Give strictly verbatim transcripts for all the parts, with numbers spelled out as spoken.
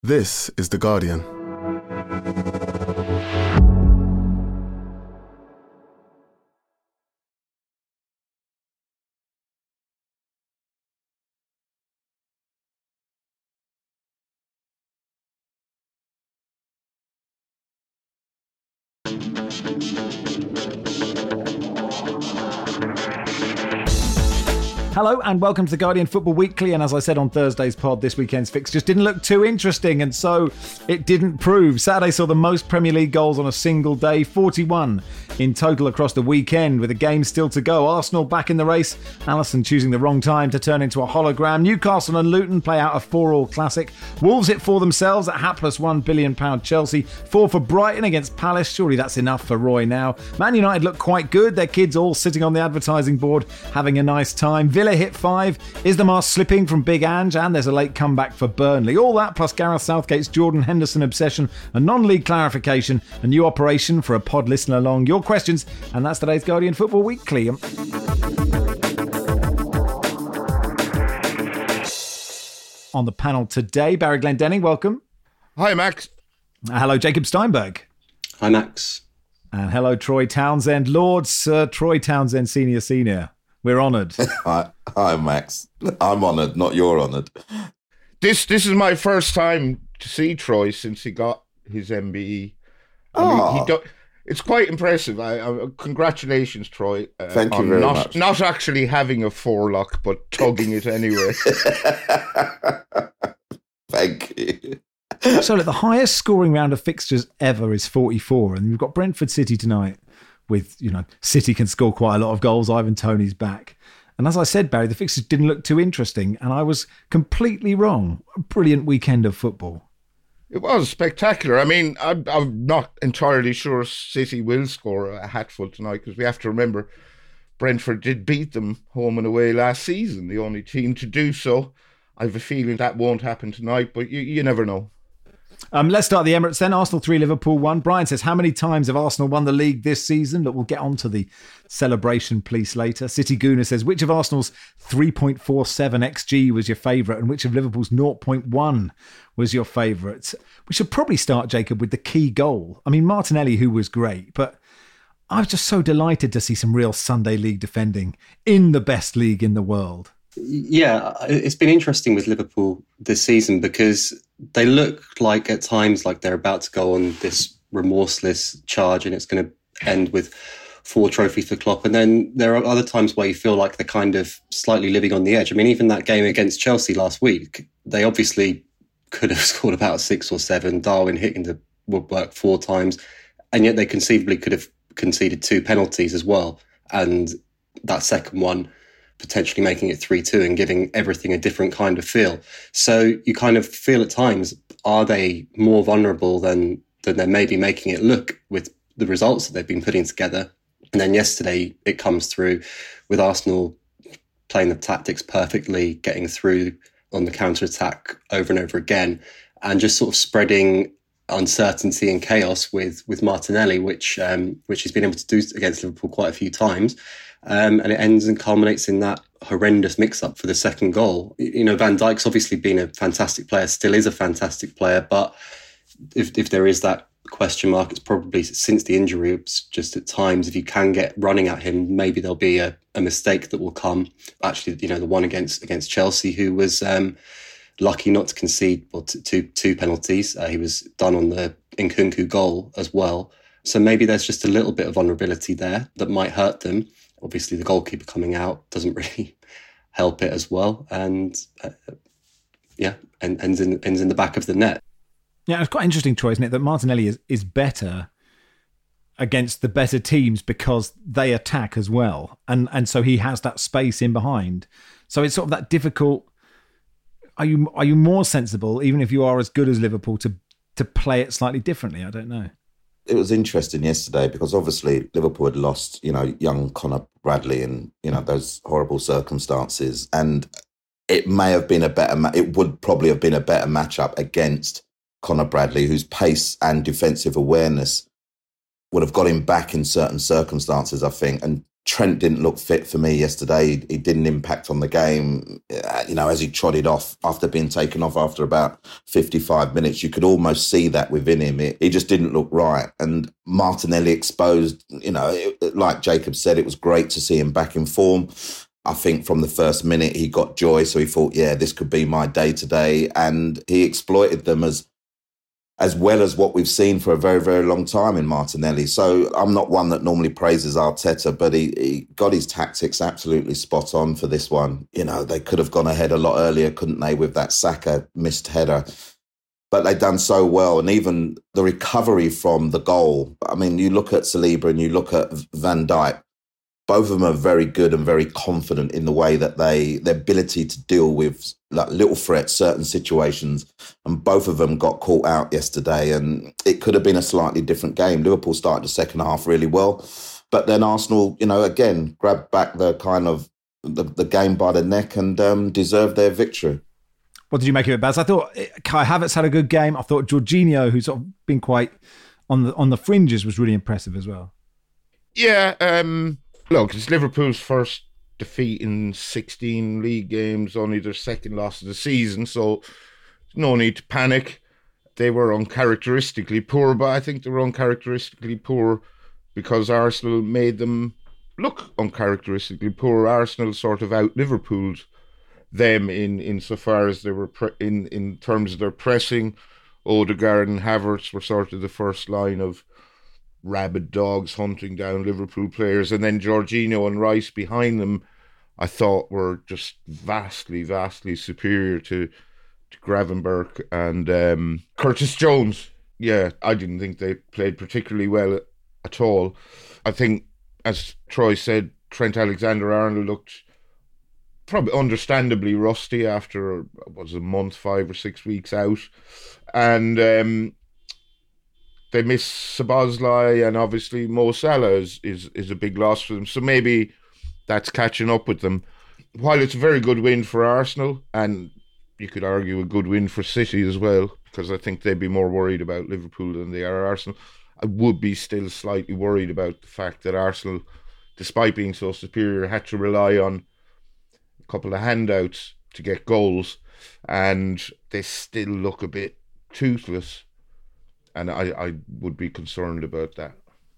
This is The Guardian. Hello and welcome to The Guardian Football Weekly, and as I said on Thursday's pod, this weekend's fixtures didn't look too interesting, and so it didn't prove. Saturday saw the most Premier League goals on a single day, forty-one in total across the weekend, with a game still to go. Arsenal back in the race, Alisson choosing the wrong time to turn into a hologram. Newcastle and Luton play out a four-all classic. Wolves hit four themselves at hapless one billion pounds Chelsea. Four for Brighton against Palace. Surely that's enough for Roy now. Man United look quite good, their kids all sitting on the advertising board having a nice time. Villa hit five. Is the mask slipping from Big Ange? And there's a late comeback for Burnley. All that plus Gareth Southgate's Jordan Henderson obsession, a non-league clarification, a new operation for a pod listener along. Your questions, and that's today's Guardian Football Weekly. On the panel today, Barry Glendenning, welcome. Hi, Max. Uh, hello, Jacob Steinberg. Hi, Max. And hello, Troy Townsend. Lord Sir Troy Townsend, Senior Senior. We're honoured. Hi, hi, Max. I'm honoured, not you're honoured. This this is my first time to see Troy since he got his M B E. I mean, Oh. he do, it's quite impressive. I, I, congratulations, Troy. Uh, Thank you on very not, much. Not actually having a forelock, but tugging it anyway. Thank you. So, look, the highest scoring round of fixtures ever is forty-four, and we've got Brentford City tonight. With, you know, City can score quite a lot of goals. Ivan Toney's back. And as I said, Barry, the fixtures didn't look too interesting, and I was completely wrong. A brilliant weekend of football. It was spectacular. I mean, I'm, I'm not entirely sure City will score a hatful tonight, because we have to remember Brentford did beat them home and away last season, the only team to do so. I have a feeling that won't happen tonight, but you, you never know. Um, let's start the Emirates then. Arsenal three, Liverpool one. Brian says, how many times have Arsenal won the league this season? But we'll get on to the celebration piece later. City Gooner says, which of Arsenal's three point four seven X G was your favourite, and which of Liverpool's zero point one was your favourite? We should probably start, Jacob, with the key goal. I mean, Martinelli, who was great, but I was just so delighted to see some real Sunday league defending in the best league in the world. Yeah, it's been interesting with Liverpool this season because they look like at times like they're about to go on this remorseless charge and it's going to end with four trophies for Klopp. And then there are other times where you feel like they're kind of slightly living on the edge. I mean, even that game against Chelsea last week, they obviously could have scored about six or seven, Darwin hitting the woodwork four times, and yet they conceivably could have conceded two penalties as well. And that second one potentially making it three two and giving everything a different kind of feel. So you kind of feel at times, are they more vulnerable than, than they're maybe making it look with the results that they've been putting together? And then yesterday it comes through with Arsenal playing the tactics perfectly, getting through on the counter-attack over and over again, and just sort of spreading uncertainty and chaos with with Martinelli, which um, which he's been able to do against Liverpool quite a few times. Um, and it ends and culminates in that horrendous mix-up for the second goal. You know, Van Dijk's obviously been a fantastic player, still is a fantastic player, but if if there is that question mark, it's probably since the injury. It's just at times, if you can get running at him, maybe there'll be a, a mistake that will come. Actually, you know, the one against against Chelsea, who was um, lucky not to concede well, t- two two penalties. Uh, he was done on the Nkunku goal as well. So maybe there's just a little bit of vulnerability there that might hurt them. Obviously, the goalkeeper coming out doesn't really help it as well. And uh, yeah, and ends in, ends in the back of the net. Yeah, it's quite interesting, Troy, isn't it, that Martinelli is, is better against the better teams because they attack as well. And and so he has that space in behind. So it's sort of that difficult... Are you are you more sensible, even if you are as good as Liverpool, to to play it slightly differently? I don't know. It was interesting yesterday because obviously Liverpool had lost, you know, young Conor Bradley in, you know, those horrible circumstances. And it may have been a better, ma- it would probably have been a better matchup against Conor Bradley, whose pace and defensive awareness would have got him back in certain circumstances, I think. And Trent didn't look fit for me yesterday. He, he didn't impact on the game. Uh, you know, as he trotted off after being taken off after about fifty-five minutes, you could almost see that within him. It, he just didn't look right. And Martinelli exposed, you know, it, like Jacob said, it was great to see him back in form. I think from the first minute he got joy, so he thought, yeah, this could be my day today. And he exploited them as as well as what we've seen for a very, very long time in Martinelli. So I'm not one that normally praises Arteta, but he, he got his tactics absolutely spot on for this one. You know, they could have gone ahead a lot earlier, couldn't they, with that Saka missed header. But they've done so well. And even the recovery from the goal, I mean, you look at Saliba and you look at Van Dijk, both of them are very good and very confident in the way that they, their ability to deal with like little threats, certain situations, and both of them got caught out yesterday. And it could have been a slightly different game. Liverpool started the second half really well, but then Arsenal, you know, again, grabbed back the kind of the, the game by the neck and um, deserved their victory. What did you make of it, Baz? I thought Kai Havertz had a good game. I thought Jorginho, who's sort of been quite on the on the fringes, was really impressive as well. Yeah, um, look, it's Liverpool's first defeat in sixteen league games, only their second loss of the season, so no need to panic. They were uncharacteristically poor, but I think they were uncharacteristically poor because Arsenal made them look uncharacteristically poor. Arsenal sort of out-Liverpooled them in insofar as they were pre- in, in terms of their pressing. Odegaard and Havertz were sort of the first line of rabid dogs hunting down Liverpool players, and then Jorginho and Rice behind them I thought were just vastly, vastly superior to, to Gravenberch and um, Curtis Jones. Yeah, I didn't think they played particularly well at all. I think, as Troy said, Trent Alexander-Arnold looked probably understandably rusty after, was a month, five or six weeks out. And um, they miss Szoboszlai, and obviously Mo Salah is, is, is a big loss for them. So maybe that's catching up with them. While it's a very good win for Arsenal, and you could argue a good win for City as well, because I think they'd be more worried about Liverpool than they are Arsenal, I would be still slightly worried about the fact that Arsenal, despite being so superior, had to rely on a couple of handouts to get goals, and they still look a bit toothless, and I, I would be concerned about that.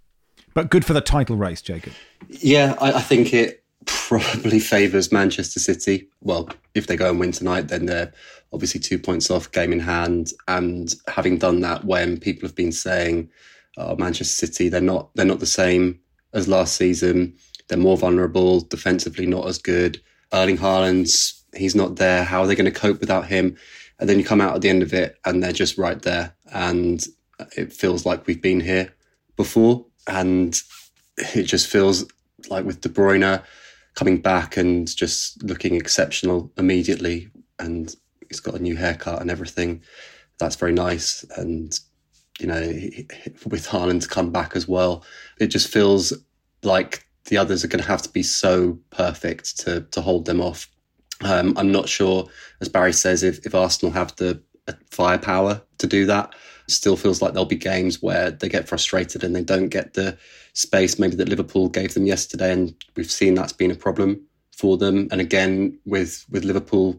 But good for the title race, Jacob. Yeah, I, I think it probably favours Manchester City. Well, if they go and win tonight, then they're obviously two points off, game in hand. And having done that, when people have been saying, oh, Manchester City, they're not they're not the same as last season. They're more vulnerable, defensively not as good. Erling Haaland's, he's not there. How are they going to cope without him? And then you come out at the end of it and they're just right there. And it feels like we've been here before. And it just feels like with De Bruyne coming back and just looking exceptional immediately, and he's got a new haircut and everything, that's very nice. And, you know, with Haaland to come back as well, it just feels like the others are going to have to be so perfect to to hold them off. Um, I'm not sure, as Barry says, if, if Arsenal have the firepower to do that. Still feels like there'll be games where they get frustrated and they don't get the space maybe that Liverpool gave them yesterday, and we've seen that's been a problem for them. And again, with with Liverpool,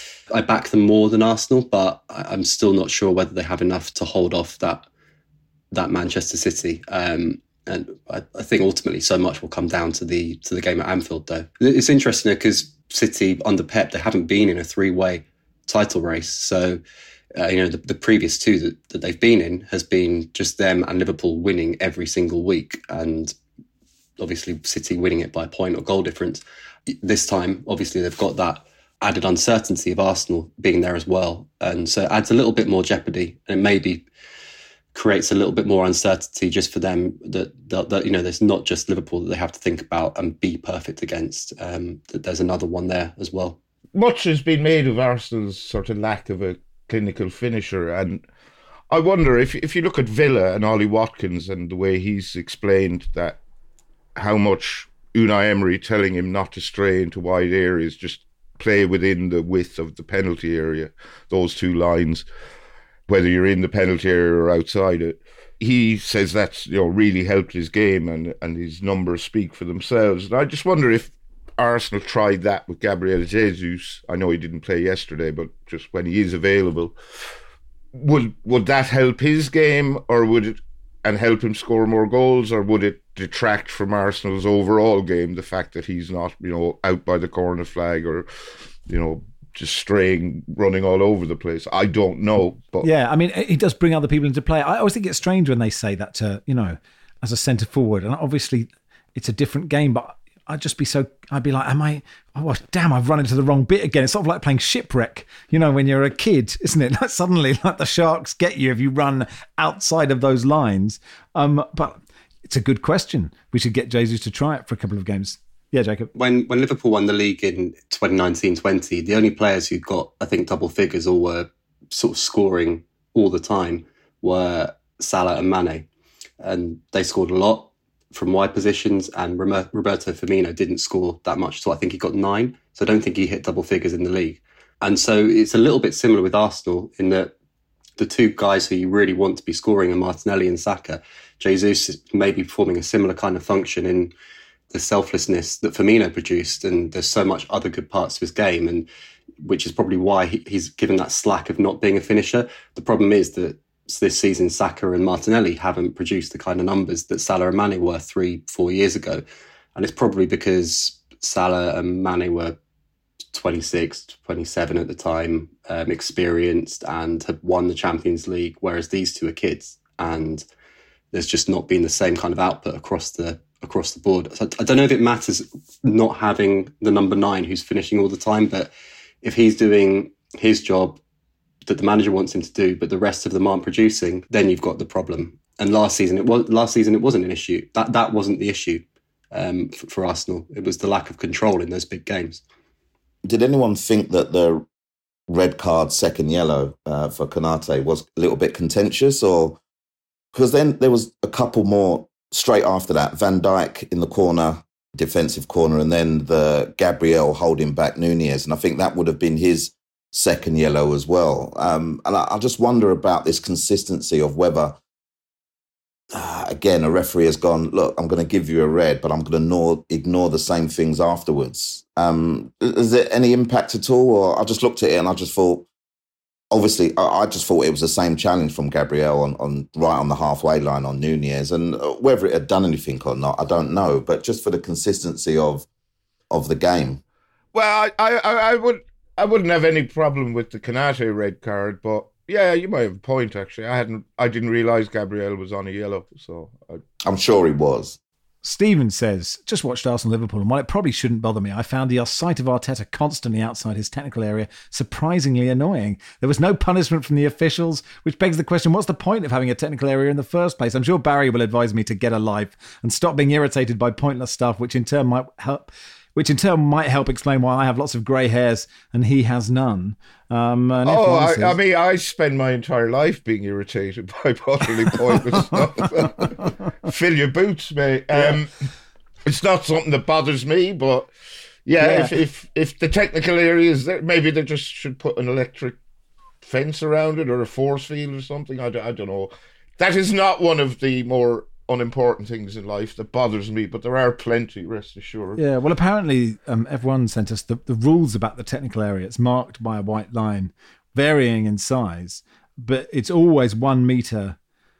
I back them more than Arsenal, but I'm still not sure whether they have enough to hold off that that Manchester City. Um, and I, I think ultimately so much will come down to the to the game at Anfield, though. It's interesting because City under Pep, they haven't been in a three-way title race, so. Uh, you know, the, the previous two that, that they've been in has been just them and Liverpool winning every single week, and obviously City winning it by a point or goal difference. This time, obviously, they've got that added uncertainty of Arsenal being there as well, and so it adds a little bit more jeopardy, and it maybe creates a little bit more uncertainty just for them that, that, that you know, there's not just Liverpool that they have to think about and be perfect against. Um, that there's another one there as well. Much has been made of Arsenal's sort of lack of a clinical finisher, and I wonder if if you look at Villa and Ollie Watkins and the way he's explained that, how much Unai Emery telling him not to stray into wide areas, just play within the width of the penalty area, those two lines, whether you're in the penalty area or outside it, he says that's, you know, really helped his game, and, and his numbers speak for themselves. And I just wonder if Arsenal tried that with Gabriel Jesus. I know he didn't play yesterday, but just when he is available, would would that help his game, or would it, and help him score more goals, or would it detract from Arsenal's overall game, the fact that he's not, you know, out by the corner flag, or, you know, just straying, running all over the place? I don't know. But yeah, I mean, he does bring other people into play. I always think it's strange when they say that to, you know, as a centre forward, and obviously it's a different game, but I'd just be so, I'd be like, am I, oh, damn, I've run into the wrong bit again. It's sort of like playing shipwreck, you know, when you're a kid, isn't it? Like suddenly, like the sharks get you if you run outside of those lines. Um, but it's a good question. We should get Jesus to try it for a couple of games. Yeah, Jacob. When when Liverpool won the league in twenty nineteen twenty, the only players who got, I think, double figures or were sort of scoring all the time were Salah and Mane. And they scored a lot from wide positions, and Roberto Firmino didn't score that much. So I think he got nine. So I don't think he hit double figures in the league. And so it's a little bit similar with Arsenal in that the two guys who you really want to be scoring are Martinelli and Saka. Jesus may be performing a similar kind of function in the selflessness that Firmino produced, and there's so much other good parts of his game, and which is probably why he, he's given that slack of not being a finisher. The problem is that this season Saka and Martinelli haven't produced the kind of numbers that Salah and Mane were three, four years ago, and it's probably because Salah and Mane were twenty-six, twenty-seven at the time, um, experienced and had won the Champions League, whereas these two are kids, and there's just not been the same kind of output across the across the board. So I don't know if it matters not having the number nine who's finishing all the time, but if he's doing his job that the manager wants him to do, but the rest of them aren't producing, then you've got the problem. And last season, it was last season it wasn't an issue. That that wasn't the issue um, for, for Arsenal. It was the lack of control in those big games. Did anyone think that the red card, second yellow uh, for Konate was a little bit contentious, or because then there was a couple more straight after that, Van Dijk in the corner, defensive corner, and then the Gabriel holding back Nunez. And I think that would have been his second yellow as well. Um, and I, I just wonder about this consistency of whether, uh, again, a referee has gone, look, I'm going to give you a red, but I'm going to ignore, ignore the same things afterwards. Um, is there any impact at all? Or I just looked at it and I just thought, obviously, I just thought it was the same challenge from Gabriel on, on right on the halfway line on Nunez, and whether it had done anything or not, I don't know. But just for the consistency of of the game. Well, I, I, I would I wouldn't have any problem with the Konate red card, but yeah, you might have a point. Actually, I hadn't I didn't realise Gabriel was on a yellow, so I... I'm sure he was. Stephen says, just watched Arsenal-Liverpool, and while it probably shouldn't bother me, I found the sight of Arteta constantly outside his technical area surprisingly annoying. There was no punishment from the officials, which begs the question, what's the point of having a technical area in the first place? I'm sure Barry will advise me to get a life and stop being irritated by pointless stuff, which in turn might help which in turn might help explain why I have lots of grey hairs and he has none. Um, and oh, I, says, I mean, I spend my entire life being irritated by utterly pointless stuff. Fill your boots, mate. Um, yeah. It's not something that bothers me, but yeah, yeah. If, if if the technical area is there, maybe they just should put an electric fence around it or a force field or something. I, I don't know. That is not one of the more unimportant things in life that bothers me, but there are plenty, rest assured. Yeah, well, apparently um, everyone sent us the, the rules about the technical area. It's marked by a white line, varying in size, but it's always one metre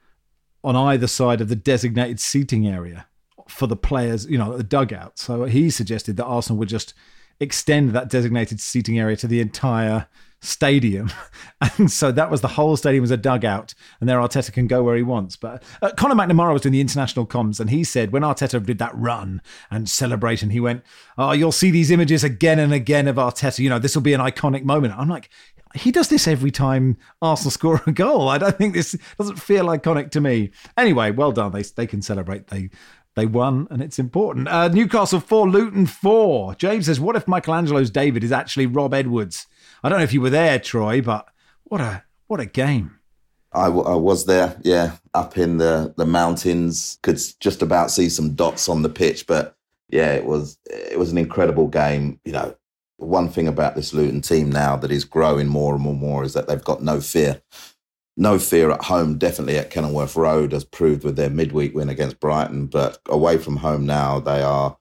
on either side of the designated seating area for the players, you know, the dugout. So he suggested that Arsenal would just extend that designated seating area to the entire stadium, and so that was the whole stadium was a dugout, and there Arteta can go where he wants. But uh, Conor McNamara was doing the international comms, and he said when Arteta did that run and celebration, he went, "Oh, you'll see these images again and again of Arteta. You know, this will be an iconic moment." I'm like, he does this every time Arsenal score a goal. I don't think this doesn't feel iconic to me. Anyway, well done. They they can celebrate. They. They won, and it's important. Uh, Newcastle four, Luton four. James says, what if Michelangelo's David is actually Rob Edwards? I don't know if you were there, Troy, but what a what a game. I, w- I was there, yeah, up in the, the mountains. Could just about see some dots on the pitch, but yeah, it was it was an incredible game. You know, one thing about this Luton team now that is growing more and more and more is that they've got no fear. no fear at home, definitely at Kenilworth Road, as proved with their midweek win against Brighton. But away from home now, they are...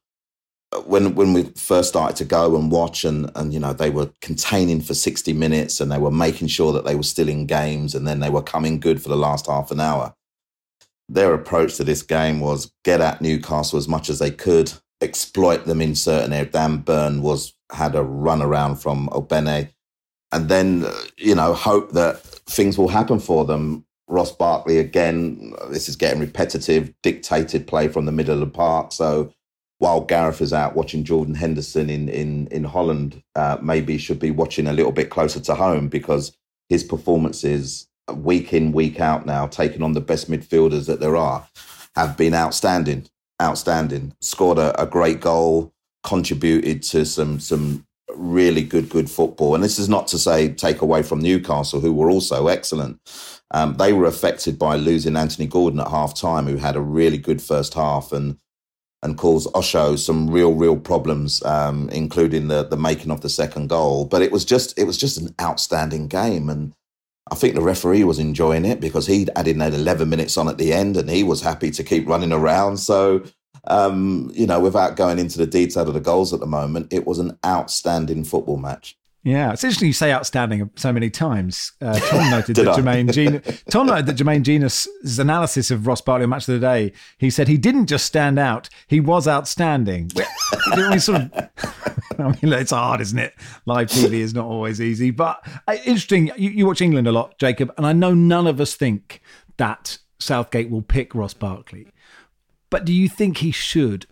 When when we first started to go and watch and, and, you know, they were containing for sixty minutes and they were making sure that they were still in games and then they were coming good for the last half an hour. Their approach to this game was get at Newcastle as much as they could, exploit them in certain areas. Dan Burn was had a run around from Obene, and then, you know, hope that things will happen for them. Ross Barkley, again, this is getting repetitive, dictated play from the middle of the park. So while Gareth is out watching Jordan Henderson in in, in Holland, uh, maybe should be watching a little bit closer to home, because his performances week in, week out now, taking on the best midfielders that there are, have been outstanding, outstanding. Scored a, a great goal, contributed to some some really good, good football. And this is not to say take away from Newcastle, who were also excellent. Um, they were affected by losing Anthony Gordon at half-time, who had a really good first half and and caused Osho some real, real problems, um, including the the making of the second goal. But it was just it was just an outstanding game. And I think the referee was enjoying it because he'd added eleven minutes on at the end and he was happy to keep running around. So, um, you know, without going into the detail of the goals at the moment, it was an outstanding football match. Yeah, it's interesting you say outstanding so many times. Uh, Tom noted that Jermaine Genius, Tom noted that Jermaine Genius's analysis of Ross Barkley on Match of the Day, he said he didn't just stand out, he was outstanding. I mean, sort of, I mean, it's hard, isn't it? Live T V is not always easy. But uh, interesting, you, you watch England a lot, Jacob, and I know none of us think that Southgate will pick Ross Barkley. But do you think he should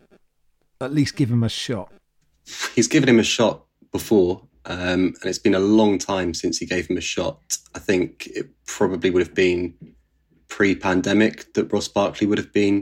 at least give him a shot? He's given him a shot before. Um, and it's been a long time since he gave him a shot. I think it probably would have been pre-pandemic that Ross Barkley would have been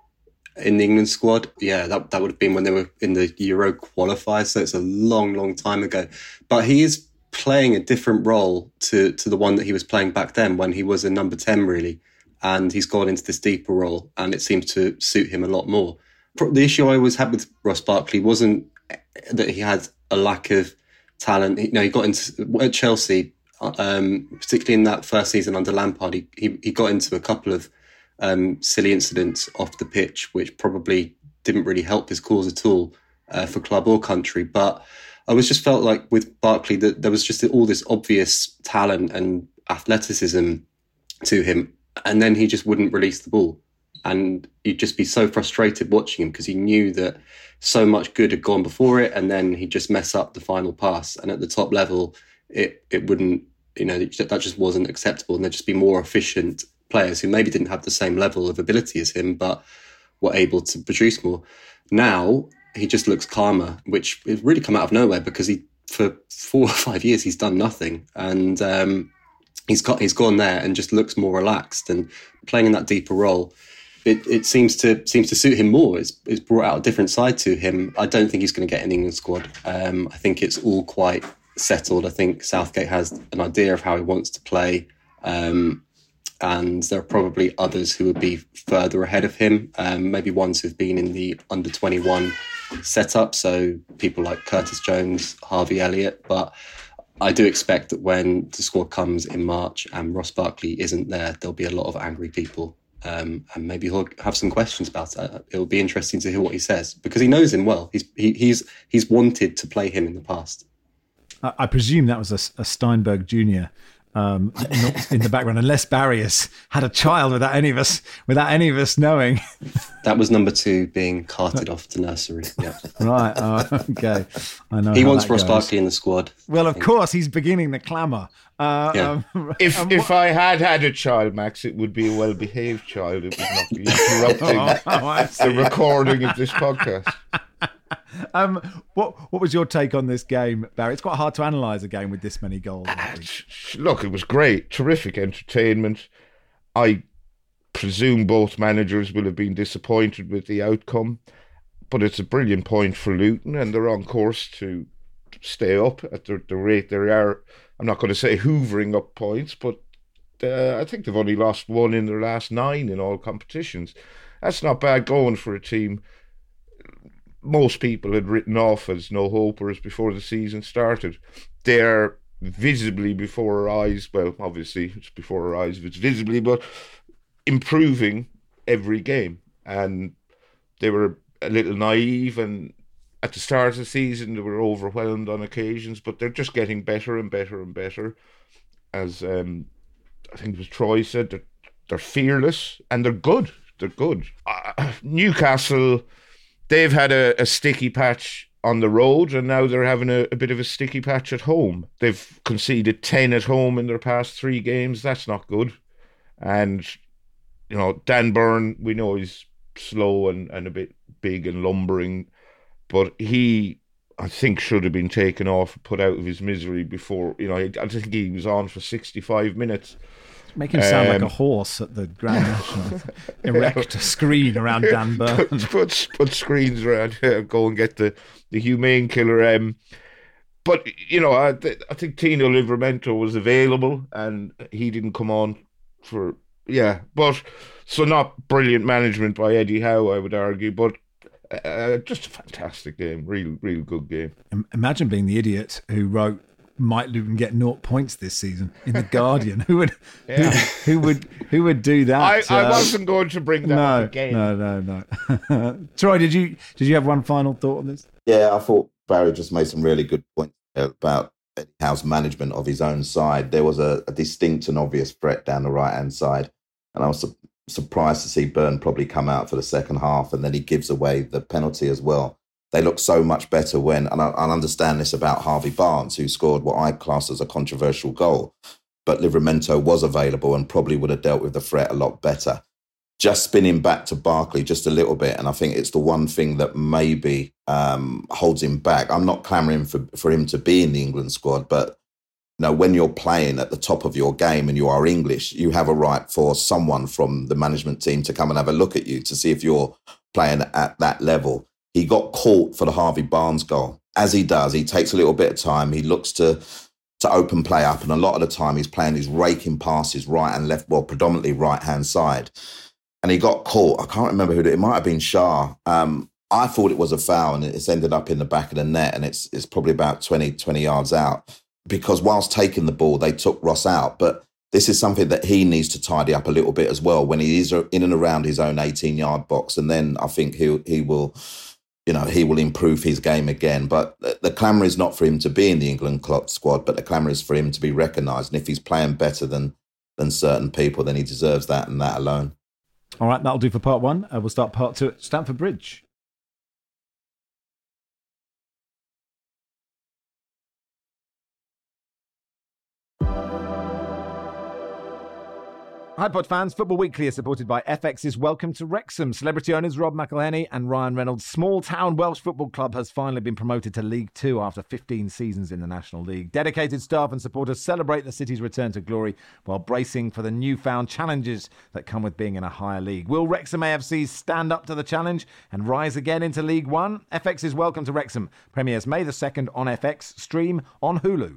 in the England squad. Yeah, that that would have been when they were in the Euro qualifiers. So it's a long, long time ago. But he is playing a different role to, to the one that he was playing back then when he was a number ten, really. And he's gone into this deeper role and it seems to suit him a lot more. The issue I always had with Ross Barkley wasn't that he had a lack of talent. You know, he got into at Chelsea, um, particularly in that first season under Lampard. He he, he got into a couple of um, silly incidents off the pitch, which probably didn't really help his cause at all uh, for club or country. But I was just felt like with Barkley that there was just all this obvious talent and athleticism to him, and then he just wouldn't release the ball, and you'd just be so frustrated watching him because he knew that so much good had gone before it, and then he'd just mess up the final pass. And at the top level, it it wouldn't, you know, that just wasn't acceptable. And there'd just be more efficient players who maybe didn't have the same level of ability as him, but were able to produce more. Now, he just looks calmer, which has really come out of nowhere because he, for four or five years, he's done nothing. And um, he's got he's gone there and just looks more relaxed and playing in that deeper role. It, it seems to seems to suit him more. It's, it's brought out a different side to him. I don't think he's going to get an England squad. Um, I think it's all quite settled. I think Southgate has an idea of how he wants to play. Um, and there are probably others who would be further ahead of him, um, maybe ones who've been in the under twenty-one setup. So people like Curtis Jones, Harvey Elliott. But I do expect that when the squad comes in March and Ross Barkley isn't there, there'll be a lot of angry people. Um, and maybe he'll have some questions about it. It'll be interesting to hear what he says because he knows him well. He's he, he's he's wanted to play him in the past. I, I presume that was a, a Steinberg Junior um, in the background, unless Barrios had a child without any of us without any of us knowing. That was number two being carted off to nursery. Yeah, right. Oh, okay, I know. He wants that Ross goes. Barkley in the squad. Well, of course, he's beginning the clamour. Uh, Yeah. um, If um, if I had had a child, Max, it would be a well-behaved child. It would not be interrupting Oh, oh, I see. the recording of this podcast. um, what what was your take on this game, Barry? It's quite hard to analyse a game with this many goals. I think. Look, it was great, terrific entertainment. I presume both managers will have been disappointed with the outcome, but it's a brilliant point for Luton, and they're on course to stay up at the, the rate they are. I'm not going to say hoovering up points, but uh, I think they've only lost one in their last nine in all competitions. That's not bad going for a team most people had written off as no-hopers before the season started. They're visibly before our eyes. Well, obviously it's before our eyes if it's visibly, but improving every game. And they were a little naive, and at the start of the season they were overwhelmed on occasions, but they're just getting better and better and better. As um, I think it was Troy said, they're, they're fearless and they're good. They're good. Uh, Newcastle, they've had a, a sticky patch on the road, and now they're having a, a bit of a sticky patch at home. They've conceded ten at home in their past three games. That's not good. And, you know, Dan Burn, we know he's slow and, and a bit big and lumbering, but he, I think, should have been taken off, put out of his misery before. You know, I, I think he was on for sixty-five minutes. Make him sound um, like a horse at the Grand National. Erect a screen around Dan Burn. Put, put, put screens around, uh, go and get the, the humane killer. Um, but, you know, I, I think Tino Livramento was available and he didn't come on for, yeah. But, so not brilliant management by Eddie Howe, I would argue, but uh, just a fantastic game. Real, real good game. Imagine being the idiot who wrote Mike Luton get naught points this season in the Guardian. Who would, Yeah. who, who would, who would do that? I, I Uh, wasn't going to bring that no, up again. no, no, no. Troy, did you did you have one final thought on this? Yeah, I thought Barry just made some really good points about Eddie Howe's management of his own side. There was a, a distinct and obvious threat down the right-hand side, and I was su- surprised to see Byrne probably come out for the second half, and then he gives away the penalty as well. They look so much better when, and I, I understand this about Harvey Barnes, who scored what I class as a controversial goal, but Livramento was available and probably would have dealt with the threat a lot better. Just spinning back to Barkley just a little bit, and I think it's the one thing that maybe um, holds him back. I'm not clamouring for, for him to be in the England squad, but you know, when you're playing at the top of your game and you are English, you have a right for someone from the management team to come and have a look at you to see if you're playing at that level. He got caught for the Harvey Barnes goal. As he does, he takes a little bit of time. He looks to to open play up, and a lot of the time he's playing these raking passes right and left, well, predominantly right-hand side. And he got caught. I can't remember who it, it might have been Shah. Um, I thought it was a foul, and it's ended up in the back of the net, and it's it's probably about twenty, twenty yards out. Because whilst taking the ball, they took Ross out. But this is something that he needs to tidy up a little bit as well when he is in and around his own eighteen-yard box. And then I think he he will... you know, he will improve his game again. But the clamour is not for him to be in the England squad, but the clamour is for him to be recognised. And if he's playing better than than certain people, then he deserves that and that alone. All right, that'll do for part one. Uh, we'll start part two at Stamford Bridge. Hi Pod fans, Football Weekly is supported by F X's Welcome to Wrexham. Celebrity owners Rob McElhenney and Ryan Reynolds' small-town Welsh football club has finally been promoted to League Two after fifteen seasons in the National League. Dedicated staff and supporters celebrate the city's return to glory while bracing for the newfound challenges that come with being in a higher league. Will Wrexham A F C stand up to the challenge and rise again into League One? F X's Welcome to Wrexham premieres May the second on F X, stream on Hulu.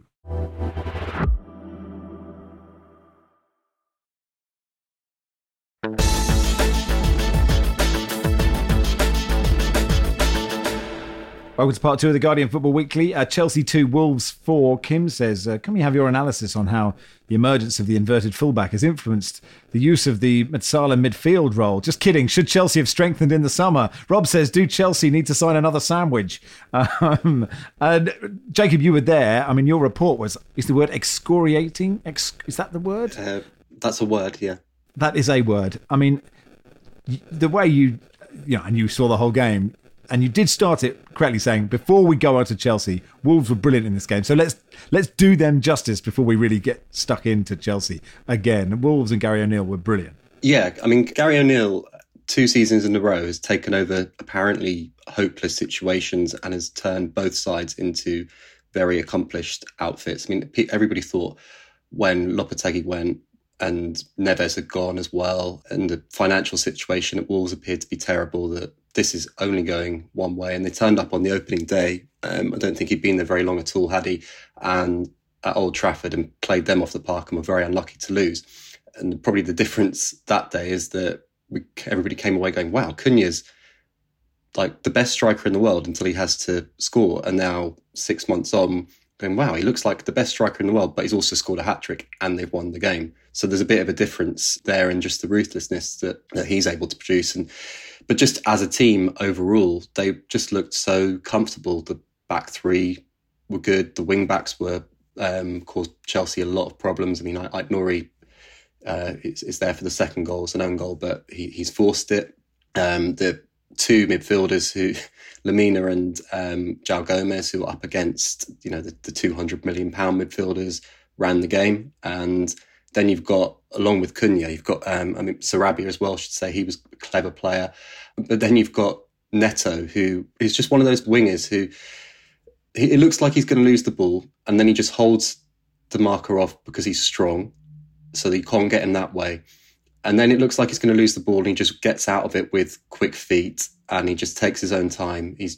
Welcome to part two of the Guardian Football Weekly. Uh, Chelsea two, Wolves four. Kim says, uh, can we have your analysis on how the emergence of the inverted fullback has influenced the use of the Metsala midfield role? Just kidding. Should Chelsea have strengthened in the summer? Rob says, do Chelsea need to sign another sandwich? Um, and Jacob, you were there. I mean, your report was, is the word excoriating? Ex- is that the word? Uh, that's a word, yeah. That is a word. I mean, the way you, you know, and you saw the whole game, and you did start it correctly saying, before we go on to Chelsea, Wolves were brilliant in this game. So let's let's do them justice before we really get stuck into Chelsea again. Wolves and Gary O'Neill were brilliant. Yeah, I mean, Gary O'Neill, two seasons in a row, has taken over apparently hopeless situations and has turned both sides into very accomplished outfits. I mean, everybody thought when Lopetegui went and Neves had gone as well, and the financial situation at Wolves appeared to be terrible, that this is only going one way. And they turned up on the opening day. Um, I don't think he'd been there very long at all, had he? And at Old Trafford, and played them off the park and were very unlucky to lose. And probably the difference that day is that we, everybody came away going, wow, Cunha's like the best striker in the world until he has to score. And now, six months on, going, wow, he looks like the best striker in the world, but he's also scored a hat-trick and they've won the game. So there's a bit of a difference there in just the ruthlessness that, that he's able to produce. And But just as a team overall, they just looked so comfortable. The back three were good. The wing-backs were um, caused Chelsea a lot of problems. I mean, I, I, Nori uh, is, is there for the second goal. It's an own goal, but he, he's forced it. Um, the two midfielders who... Lamina and um, João Gomez, who were up against, you know, the, the two hundred million pound midfielders, ran the game. And then you've got, along with Cunha, you've got, um, I mean, Sarabia as well, I should say. He was a clever player. But then you've got Neto, who is just one of those wingers who, he, it looks like he's going to lose the ball. And then he just holds the marker off because he's strong. So that you can't get in that way. And then it looks like he's going to lose the ball and he just gets out of it with quick feet and he just takes his own time. He's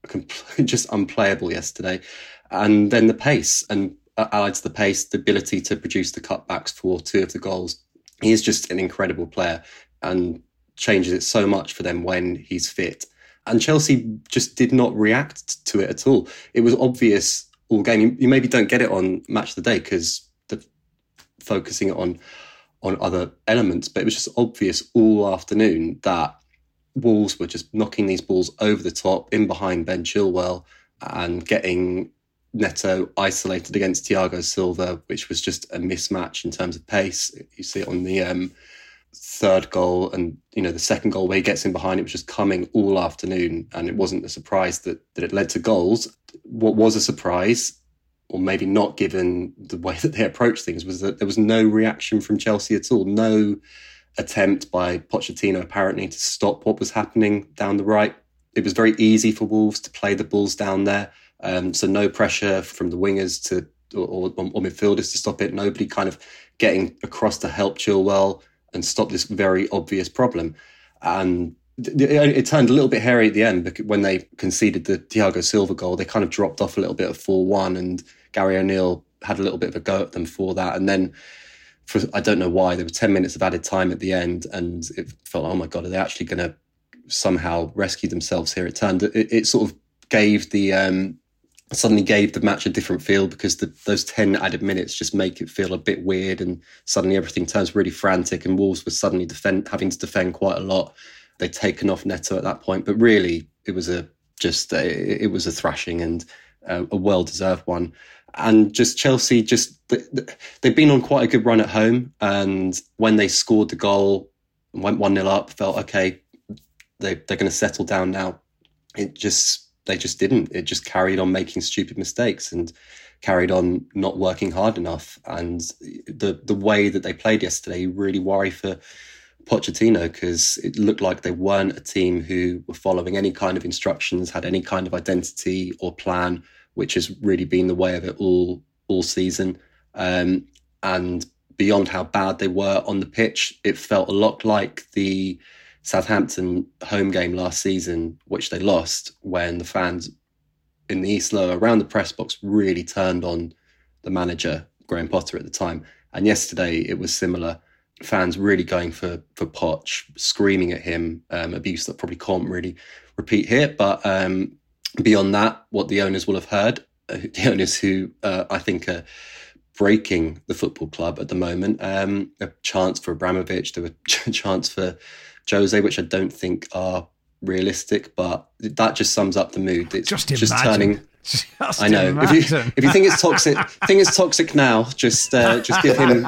just unplayable yesterday. And then the pace, and allied to the pace, the ability to produce the cutbacks for two of the goals. He is just an incredible player and changes it so much for them when he's fit. And Chelsea just did not react to it at all. It was obvious all game. You, you maybe don't get it on Match of the Day because the focusing on on other elements, but it was just obvious all afternoon that Wolves were just knocking these balls over the top, in behind Ben Chilwell, and getting Neto isolated against Thiago Silva, which was just a mismatch in terms of pace. You see it on the um, third goal, and you know the second goal where he gets in behind, it was just coming all afternoon, and it wasn't a surprise that, that it led to goals. What was a surprise, or maybe not given the way that they approached things, was that there was no reaction from Chelsea at all. No attempt by Pochettino, apparently, to stop what was happening down the right. It was very easy for Wolves to play the balls down there. Um, so no pressure from the wingers to or, or, or midfielders to stop it. Nobody kind of getting across to help Chilwell and stop this very obvious problem. And it, it turned a little bit hairy at the end because when they conceded the Thiago Silva goal, they kind of dropped off a little bit of four one and Gary O'Neill had a little bit of a go at them for that. And then, for I don't know why, there were ten minutes of added time at the end and it felt, oh my God, are they actually going to somehow rescue themselves here? It turned, it, it sort of gave the, um, suddenly gave the match a different feel because the, those ten added minutes just make it feel a bit weird and suddenly everything turns really frantic and Wolves were suddenly defend, having to defend quite a lot. They'd taken off Neto at that point, but really it was a just a, it was a thrashing and a, a well-deserved one. And just Chelsea, just they've been on quite a good run at home. And when they scored the goal, went one nil up, felt okay, they, they're going to settle down now. It just, they just didn't. It just carried on making stupid mistakes and carried on not working hard enough. And the the way that they played yesterday, you really worry for Pochettino because it looked like they weren't a team who were following any kind of instructions, had any kind of identity or plan, which has really been the way of it all all season. Um, and beyond how bad they were on the pitch, it felt a lot like the Southampton home game last season, which they lost when the fans in the East Lower around the press box really turned on the manager, Graham Potter at the time. And yesterday it was similar. Fans really going for, for Poch, screaming at him, um, abuse that probably can't really repeat here. But um, beyond that, what the owners will have heard, uh, the owners who uh, I think are breaking the football club at the moment, um, a chance for Abramovich, there were a chance for Jose, which I don't think are realistic, but that just sums up the mood. It's just, just imagine. turning. Just I know. If you, if you think it's toxic, think it's toxic now. Just, uh, just give him,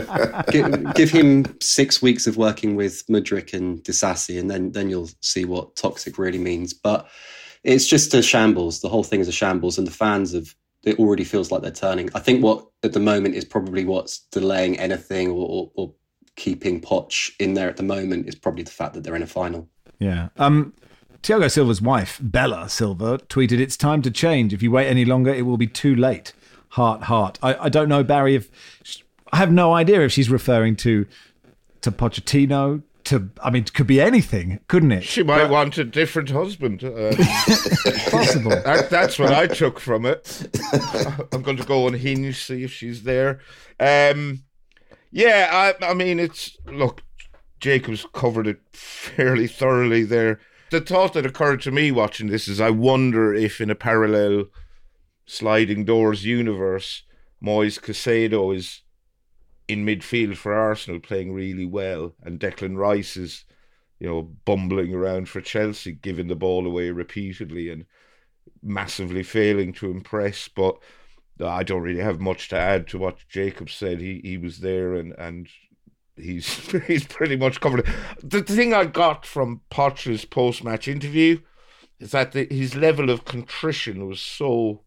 give, give him six weeks of working with Mudryk and Disasi, and then then you'll see what toxic really means. But it's just a shambles. The whole thing is a shambles, and the fans have. It already feels like they're turning. I think what at the moment is probably what's delaying anything or, or, or keeping Poch in there at the moment is probably the fact that they're in a final. Yeah. Um. Thiago Silva's wife, Bella Silva, tweeted, "It's time to change. If you wait any longer, it will be too late. Heart, heart." I, I don't know, Barry, if I have no idea if she's referring to to Pochettino, to, I mean, it could be anything, couldn't it? She might but, want a different husband. Uh, possible. That, that's what I took from it. I'm going to go on Hinge, see if she's there. Um, yeah, I, I mean, it's, look, Jacob's covered it fairly thoroughly there. The thought that occurred to me watching this is I wonder if in a parallel sliding doors universe, Moise Caicedo is in midfield for Arsenal playing really well, and Declan Rice is, you know, bumbling around for Chelsea, giving the ball away repeatedly and massively failing to impress. But I don't really have much to add to what Jacob said. He he was there and and he's he's pretty much covered it. The thing I got from Poch's post-match interview is that the, his level of contrition was so,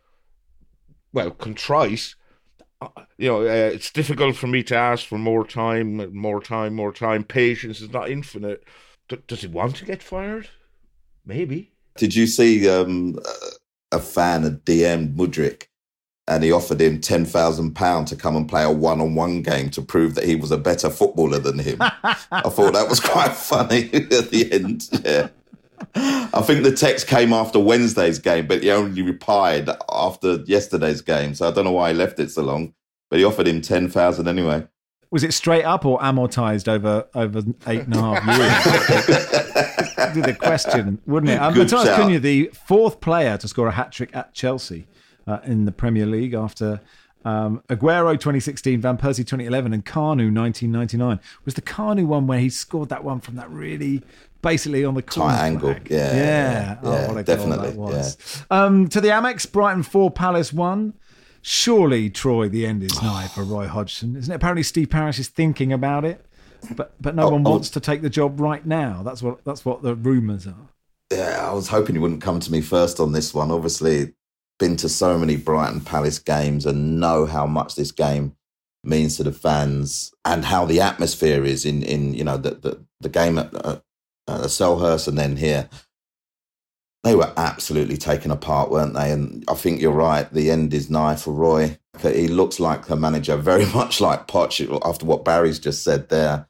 well, contrite. You know, uh, it's difficult for me to ask for more time, more time, more time. Patience is not infinite. D- does he want to get fired? Maybe. Did you see um, a fan had D M'd Mudryk and he offered him ten thousand pounds to come and play a one-on-one game to prove that he was a better footballer than him? I thought that was quite funny at the end. Yeah. I think the text came after Wednesday's game, but he only replied after yesterday's game. So I don't know why he left it so long, but he offered him ten thousand anyway. Was it straight up or amortised over over eight and a half years? That'd be the question, wouldn't it? Um, Matthias Cunha, the fourth player to score a hat-trick at Chelsea uh, in the Premier League after um, Aguero twenty sixteen, Van Persie twenty eleven and Kanu nineteen ninety-nine. Was the Kanu one where he scored that one from that really... basically on the corner tight angle, flag. yeah, yeah, yeah, oh, yeah what a definitely. Goal that was. Yeah. Um, to the Amex, Brighton four, Palace one. Surely, Troy, the end is nigh for Roy Hodgson, isn't it? Apparently, Steve Parish is thinking about it, but but no oh, one oh. wants to take the job right now. That's what that's what the rumours are. Yeah, I was hoping you wouldn't come to me first on this one. Obviously, been to so many Brighton Palace games and know how much this game means to the fans and how the atmosphere is in in you know the the, the game at. Uh, Uh, Selhurst and then here, they were absolutely taken apart, weren't they? And I think you're right. The end is nigh for Roy. He looks like a manager, very much like Poch, after what Barry's just said there.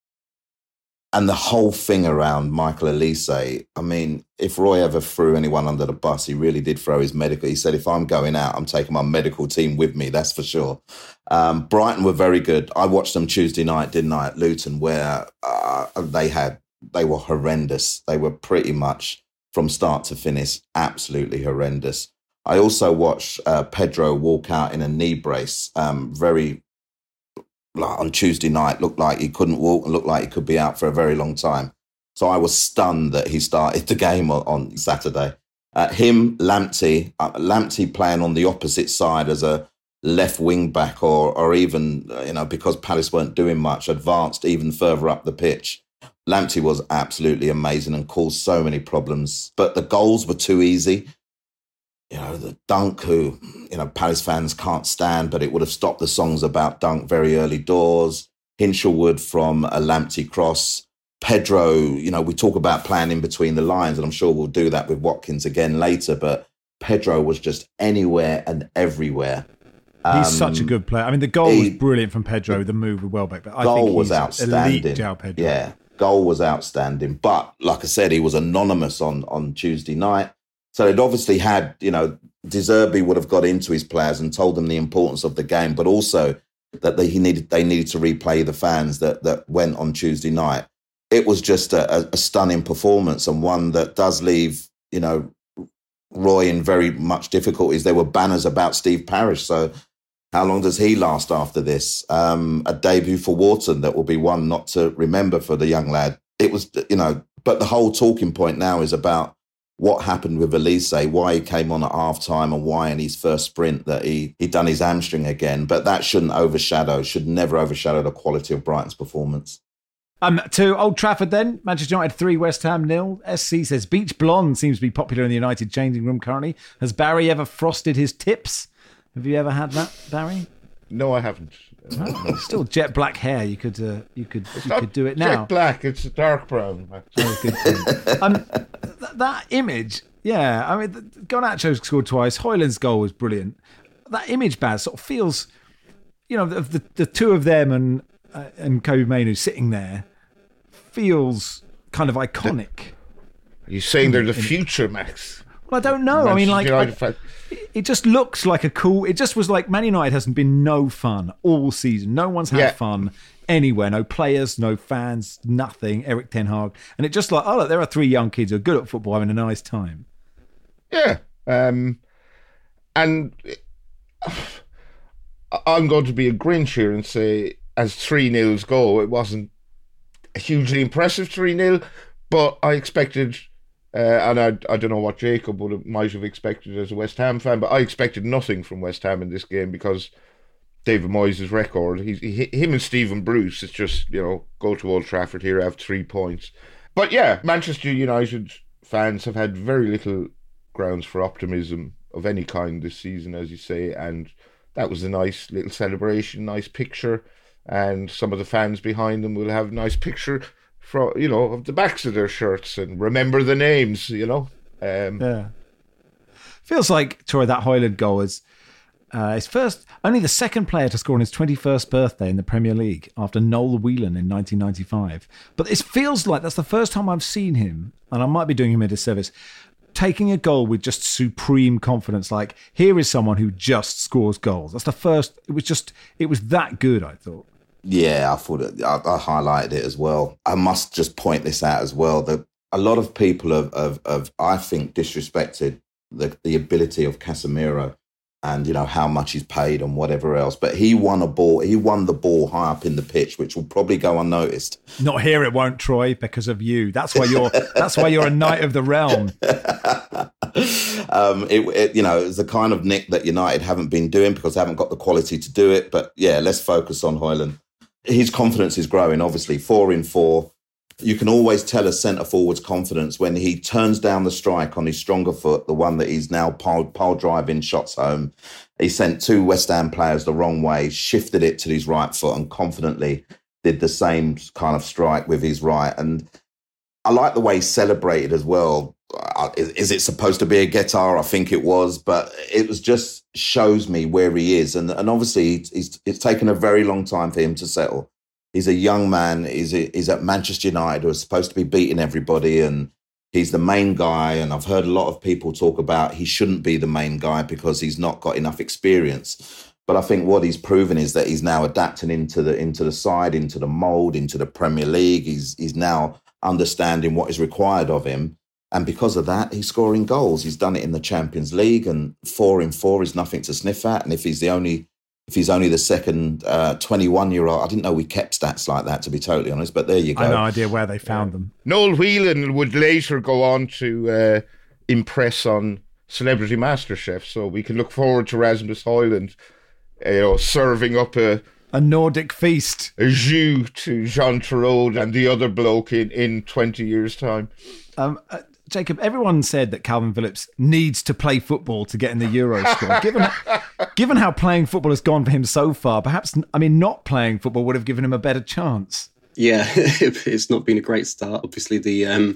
And the whole thing around Michael Elise, I mean, if Roy ever threw anyone under the bus, he really did throw his medical. He said, if I'm going out, I'm taking my medical team with me, that's for sure. Um, Brighton were very good. I watched them Tuesday night, didn't I, at Luton, where uh, they had They were horrendous. They were pretty much from start to finish absolutely horrendous. I also watched uh, Pedro walk out in a knee brace. Um, very like on Tuesday night, looked like he couldn't walk and looked like he could be out for a very long time. So I was stunned that he started the game on, on Saturday. Uh, him, Lamptey, uh, Lamptey playing on the opposite side as a left wing back, or or even you know because Palace weren't doing much, advanced even further up the pitch. Lamptey was absolutely amazing and caused so many problems. But the goals were too easy. You know, the Dunk, who, you know, Palace fans can't stand, but it would have stopped the songs about Dunk very early doors. Hinshelwood from a Lamptey cross. Pedro, you know, we talk about playing in between the lines, and I'm sure we'll do that with Watkins again later, but Pedro was just anywhere and everywhere. He's um, such a good player. I mean, the goal he, was brilliant from Pedro, the move with Welbeck, but I goal think he's was outstanding. elite, João Pedro. Yeah. Goal was outstanding. But like I said, he was anonymous on, on Tuesday night. So it obviously had, you know, De Zerbi would have got into his players and told them the importance of the game, but also that they, he needed, they needed to replay the fans that, that went on Tuesday night. It was just a, a stunning performance, and one that does leave, you know, Roy in very much difficulties. There were banners about Steve Parish. So how long does he last after this? Um, a debut for Wharton that will be one not to remember for the young lad. It was, you know, but the whole talking point now is about what happened with Elise, why he came on at half time and why in his first sprint that he he done his hamstring again. But that shouldn't overshadow, should never overshadow the quality of Brighton's performance. Um, to Old Trafford then, Manchester United three, West Ham nil. S C says, Beach Blonde seems to be popular in the United changing room currently. Has Barry ever frosted his tips? Have you ever had that, Barry? No, I haven't. Oh, still jet black hair. You could, uh, you could, It's you not could do it now. Jet black. It's dark brown. Oh, good thing. um, th- that image, yeah. I mean, Garnacho scored twice. Højlund's goal was brilliant. That image, Baz, sort of feels, you know, the the, the two of them and uh, and Kobe Mainoo sitting there feels kind of iconic. Are you saying they're the future, Max? Well, I don't know. I mean, like, United I, fan. it just looks like a cool. It just was like Man United hasn't been no fun all season. No one's had Yeah. fun anywhere. No players, no fans, nothing. Eric Ten Hag, and it just like, oh look, there are three young kids who are good at football having a nice time. Yeah. Um, And I'm going to be a Grinch here and say, as three nils go, it wasn't a hugely impressive three nil, but I expected, uh, and I, I don't know what Jacob would have, might have expected as a West Ham fan, but I expected nothing from West Ham in this game because David Moyes' record, he's, he, him and Stephen Bruce, it's just, you know, go to Old Trafford here, have three points. But yeah, Manchester United fans have had very little grounds for optimism of any kind this season, as you say, and that was a nice little celebration, nice picture, and some of the fans behind them will have a nice picture from, you know, of the backs of their shirts and remember the names, you know. Um, yeah. Feels like, Troy, that Højlund goal is uh, his first, only the second player to score on his twenty-first birthday in the Premier League after Noel Whelan in nineteen ninety-five. But it feels like that's the first time I've seen him, and I might be doing him a disservice, taking a goal with just supreme confidence. Like, here is someone who just scores goals. That's the first, it was just, it was that good, I thought. Yeah, I thought it, I, I highlighted it as well. I must just point this out as well, that a lot of people have, have, have I think, disrespected the, the ability of Casemiro and, you know, how much he's paid and whatever else. But he won a ball, he won the ball high up in the pitch, which will probably go unnoticed. Not here it won't, Troy, because of you. That's why you're that's why you're a knight of the realm. um, it, it, you know, it's the kind of nick that United haven't been doing because they haven't got the quality to do it. But yeah, let's focus on Højlund. His confidence is growing, obviously, four in four. You can always tell a centre-forward's confidence when he turns down the strike on his stronger foot, the one that he's now pile, pile driving shots home. He sent two West Ham players the wrong way, shifted it to his right foot and confidently did the same kind of strike with his right. And I like the way he celebrated as well. Is, is it supposed to be a guitar? I think it was, but it was just shows me where he is. And, and obviously, he's, it's taken a very long time for him to settle. He's a young man. He's, he's at Manchester United, who are supposed to be beating everybody, and he's the main guy. And I've heard a lot of people talk about he shouldn't be the main guy because he's not got enough experience. But I think what he's proven is that he's now adapting into the into the side, into the mould, into the Premier League. He's he's now understanding what is required of him. And because of that, he's scoring goals. He's done it in the Champions League, and four in four is nothing to sniff at. And if he's the only If he's only the second uh, twenty-one-year-old, I didn't know we kept stats like that, to be totally honest, but there you go. I have no idea where they found yeah. them. Noel Whelan would later go on to uh, impress on Celebrity MasterChef, so we can look forward to Rasmus Højlund, you know, serving up a... A Nordic feast. A jus to Jean Tirode and the other bloke in, in twenty years' time. Um, uh, Jacob, everyone said that Calvin Phillips needs to play football to get in the Euro squad. Given, given how playing football has gone for him so far, perhaps, I mean, not playing football would have given him a better chance. Yeah, it's not been a great start. Obviously, the um,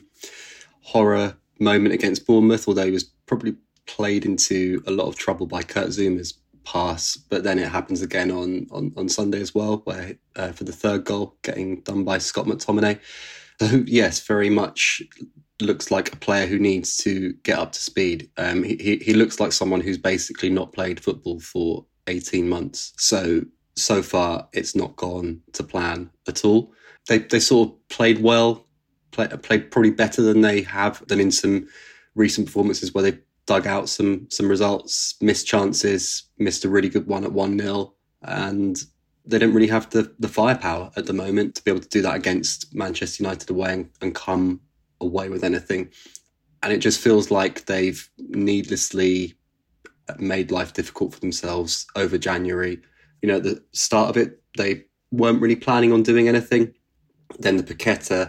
horror moment against Bournemouth, although he was probably played into a lot of trouble by Kurt Zouma's pass, but then it happens again on, on, on Sunday as well, where uh, for the third goal, getting done by Scott McTominay. So, yes, very much looks like a player who needs to get up to speed. Um, he, he he looks like someone who's basically not played football for eighteen months. So, so far, it's not gone to plan at all. They they sort of played well, play, played probably better than they have than in some recent performances where they dug out some some results, missed chances, missed a really good one at one nil, and they don't really have the, the firepower at the moment to be able to do that against Manchester United away and, and come away with anything. And it just feels like they've needlessly made life difficult for themselves over January. You know, at the start of it, they weren't really planning on doing anything. Then the Paqueta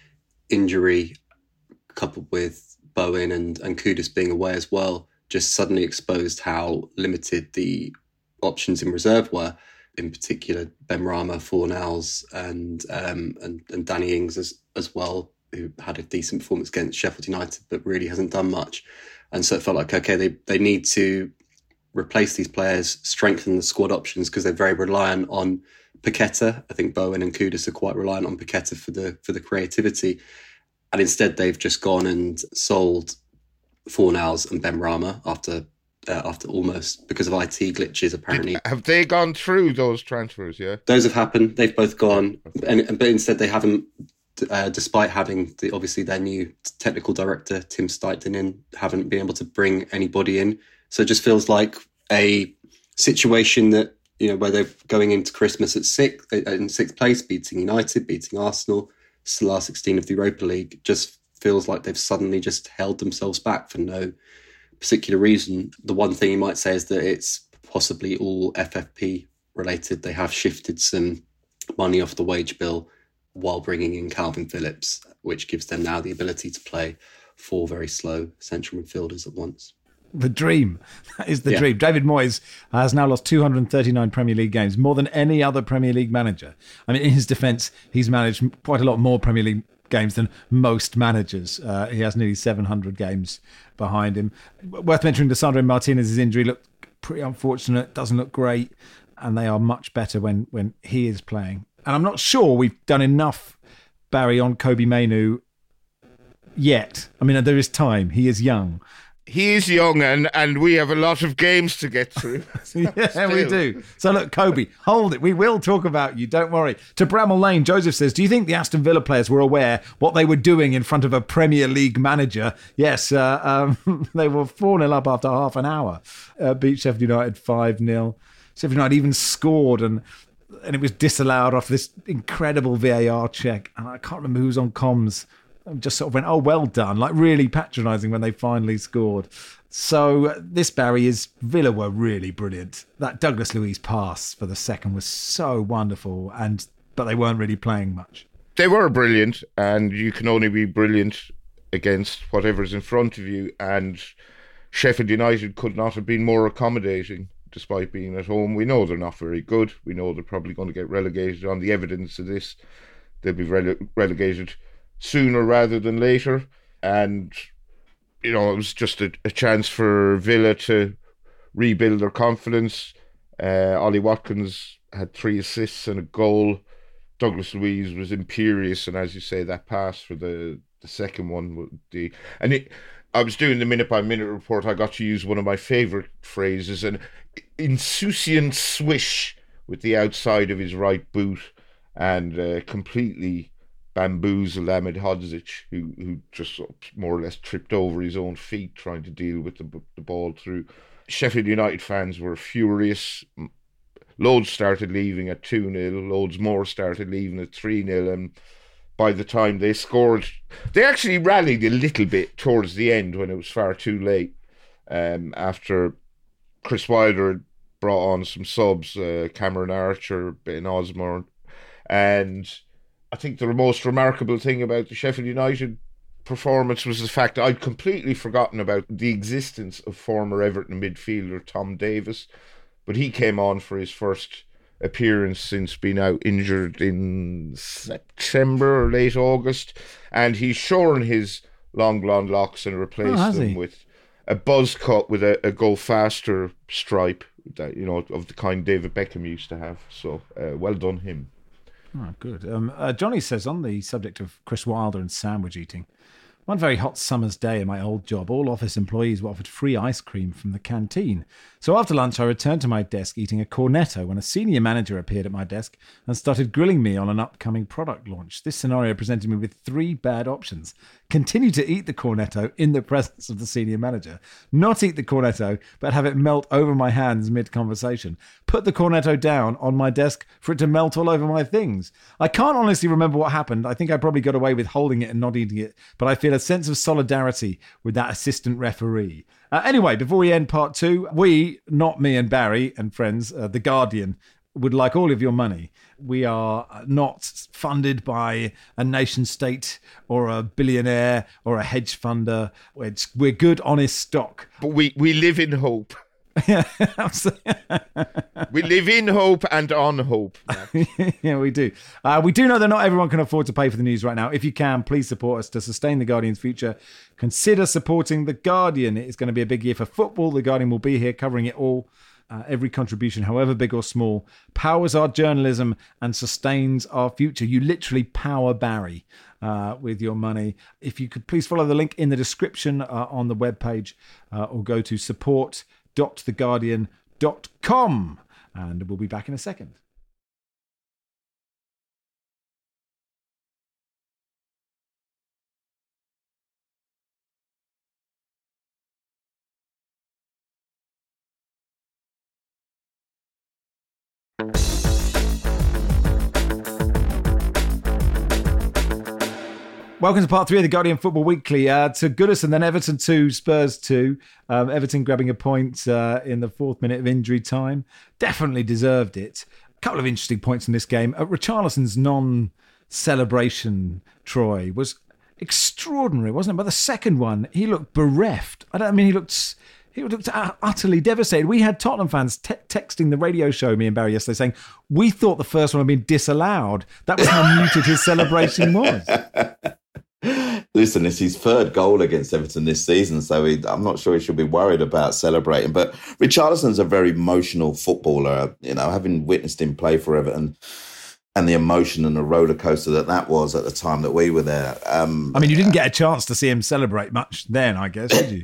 injury, coupled with Bowen and, and Kudus being away as well, just suddenly exposed how limited the options in reserve were. In particular, Benrahma, Fornals and, um, and and Danny Ings as, as well, who had a decent performance against Sheffield United, but really hasn't done much. And so it felt like, okay, they, they need to replace these players, strengthen the squad options, because they're very reliant on Paqueta. I think Bowen and Kudus are quite reliant on Paqueta for the for the creativity. And instead, they've just gone and sold Fornals and Benrahma after uh, after almost, because of I T glitches, apparently. Did, have they gone through those transfers, yeah? Those have happened. They've both gone. And, but instead, they haven't, uh, despite having the, obviously their new technical director, Tim Steigton, in, haven't been able to bring anybody in. So it just feels like a situation that, you know, where they're going into Christmas at sixth, in sixth place, beating United, beating Arsenal. It's the last sixteen of the Europa League. Just feels like they've suddenly just held themselves back for no particular reason. The one thing you might say is that it's possibly all F F P related. They have shifted some money off the wage bill while bringing in Calvin Phillips, which gives them now the ability to play four very slow central midfielders at once. The dream. That is the Yeah. dream. David Moyes has now lost two hundred thirty-nine Premier League games, more than any other Premier League manager. I mean, in his defence, he's managed quite a lot more Premier League games than most managers. Uh, he has nearly seven hundred games behind him. Worth mentioning, Lisandro Martinez's injury looked pretty unfortunate, doesn't look great, and they are much better when, when he is playing. And I'm not sure we've done enough, Barry, on Kobbie Mainoo yet. I mean, there is time. He is young. He is young, and, and we have a lot of games to get through. Yeah, we do. So look, Kobbie, hold it. We will talk about you. Don't worry. To Bramall Lane, Joseph says, do you think the Aston Villa players were aware what they were doing in front of a Premier League manager? Yes, uh, um, they were four nil up after half an hour. Uh, beat Sheffield United five nil. Sheffield United even scored, and and it was disallowed after this incredible V A R check. And I can't remember who was on comms. Just sort of went, oh, well done, like really patronising when they finally scored. So uh, this, Barry, is Villa were really brilliant. That Douglas Luiz pass for the second was so wonderful, and but they weren't really playing much. They were brilliant, and you can only be brilliant against whatever's in front of you. And Sheffield United could not have been more accommodating, despite being at home. We know they're not very good. We know they're probably going to get relegated. On the evidence of this, they'll be rele- relegated sooner rather than later. And, you know, it was just a, a chance for Villa to rebuild their confidence. Uh, Ollie Watkins had three assists and a goal. Douglas Luiz was imperious, and as you say, that pass for the, the second one, the and it, I was doing the minute by minute report. I got to use one of my favourite phrases, an insouciant swish with the outside of his right boot, and uh, completely bamboozled Ahmed Hodzic, who who just sort of more or less tripped over his own feet trying to deal with the the ball through. Sheffield United fans were furious. Loads started leaving at two nil, loads more started leaving at three nil, and by the time they scored, they actually rallied a little bit towards the end when it was far too late. Um, after Chris Wilder had brought on some subs, uh, Cameron Archer, Ben Osborne, and I think the most remarkable thing about the Sheffield United performance was the fact that I'd completely forgotten about the existence of former Everton midfielder Tom Davis, but he came on for his first appearance since being out injured in September or late August, and he's shorn his long blonde locks and replaced oh, them he? with a buzz cut with a, a go faster stripe, that, you know, of the kind David Beckham used to have. So uh, well done him. Oh, good. Um, uh, Johnny says, on the subject of Chris Wilder and sandwich eating, one very hot summer's day in my old job, all office employees were offered free ice cream from the canteen. So after lunch, I returned to my desk eating a cornetto when a senior manager appeared at my desk and started grilling me on an upcoming product launch. This scenario presented me with three bad options. Continue to eat the cornetto in the presence of the senior manager. Not eat the cornetto, but have it melt over my hands mid-conversation. Put the cornetto down on my desk for it to melt all over my things. I can't honestly remember what happened. I think I probably got away with holding it and not eating it, but I feel a sense of solidarity with that assistant referee. Uh, anyway, before we end part two, we, not me and Barry and friends, uh, The Guardian, would like all of your money. We are not funded by a nation state or a billionaire or a hedge funder. We're, we're good, honest stock. But we, we live in hope. Yeah, we live in hope and on hope. Yeah, we do. Uh, we do know that not everyone can afford to pay for the news right now. If you can, please support us to sustain The Guardian's future. Consider supporting The Guardian. It's going to be a big year for football. The Guardian will be here covering it all. Uh, every contribution, however big or small, powers our journalism and sustains our future. You literally power Barry uh, with your money. If you could please follow the link in the description uh, on the webpage uh, or go to support dot the guardian dot com, and we'll be back in a second. Welcome to part three of the Guardian Football Weekly. Uh, to Goodison, then Everton two, Spurs two. Um, Everton grabbing a point uh, in the fourth minute of injury time. Definitely deserved it. A couple of interesting points in this game. Uh, Richarlison's non-celebration, Troy, was extraordinary, wasn't it? But the second one, he looked bereft. I don't I mean, he looked... He looked utterly devastated. We had Tottenham fans te- texting the radio show, me and Barry, yesterday, saying, we thought the first one had been disallowed. That was how muted his celebration was. Listen, it's his third goal against Everton this season, so he, I'm not sure he should be worried about celebrating. But Richarlison's a very emotional footballer, you know, having witnessed him play for Everton and the emotion and the roller coaster that that was at the time that we were there. Um, I mean, you didn't get a chance to see him celebrate much then, I guess, did you?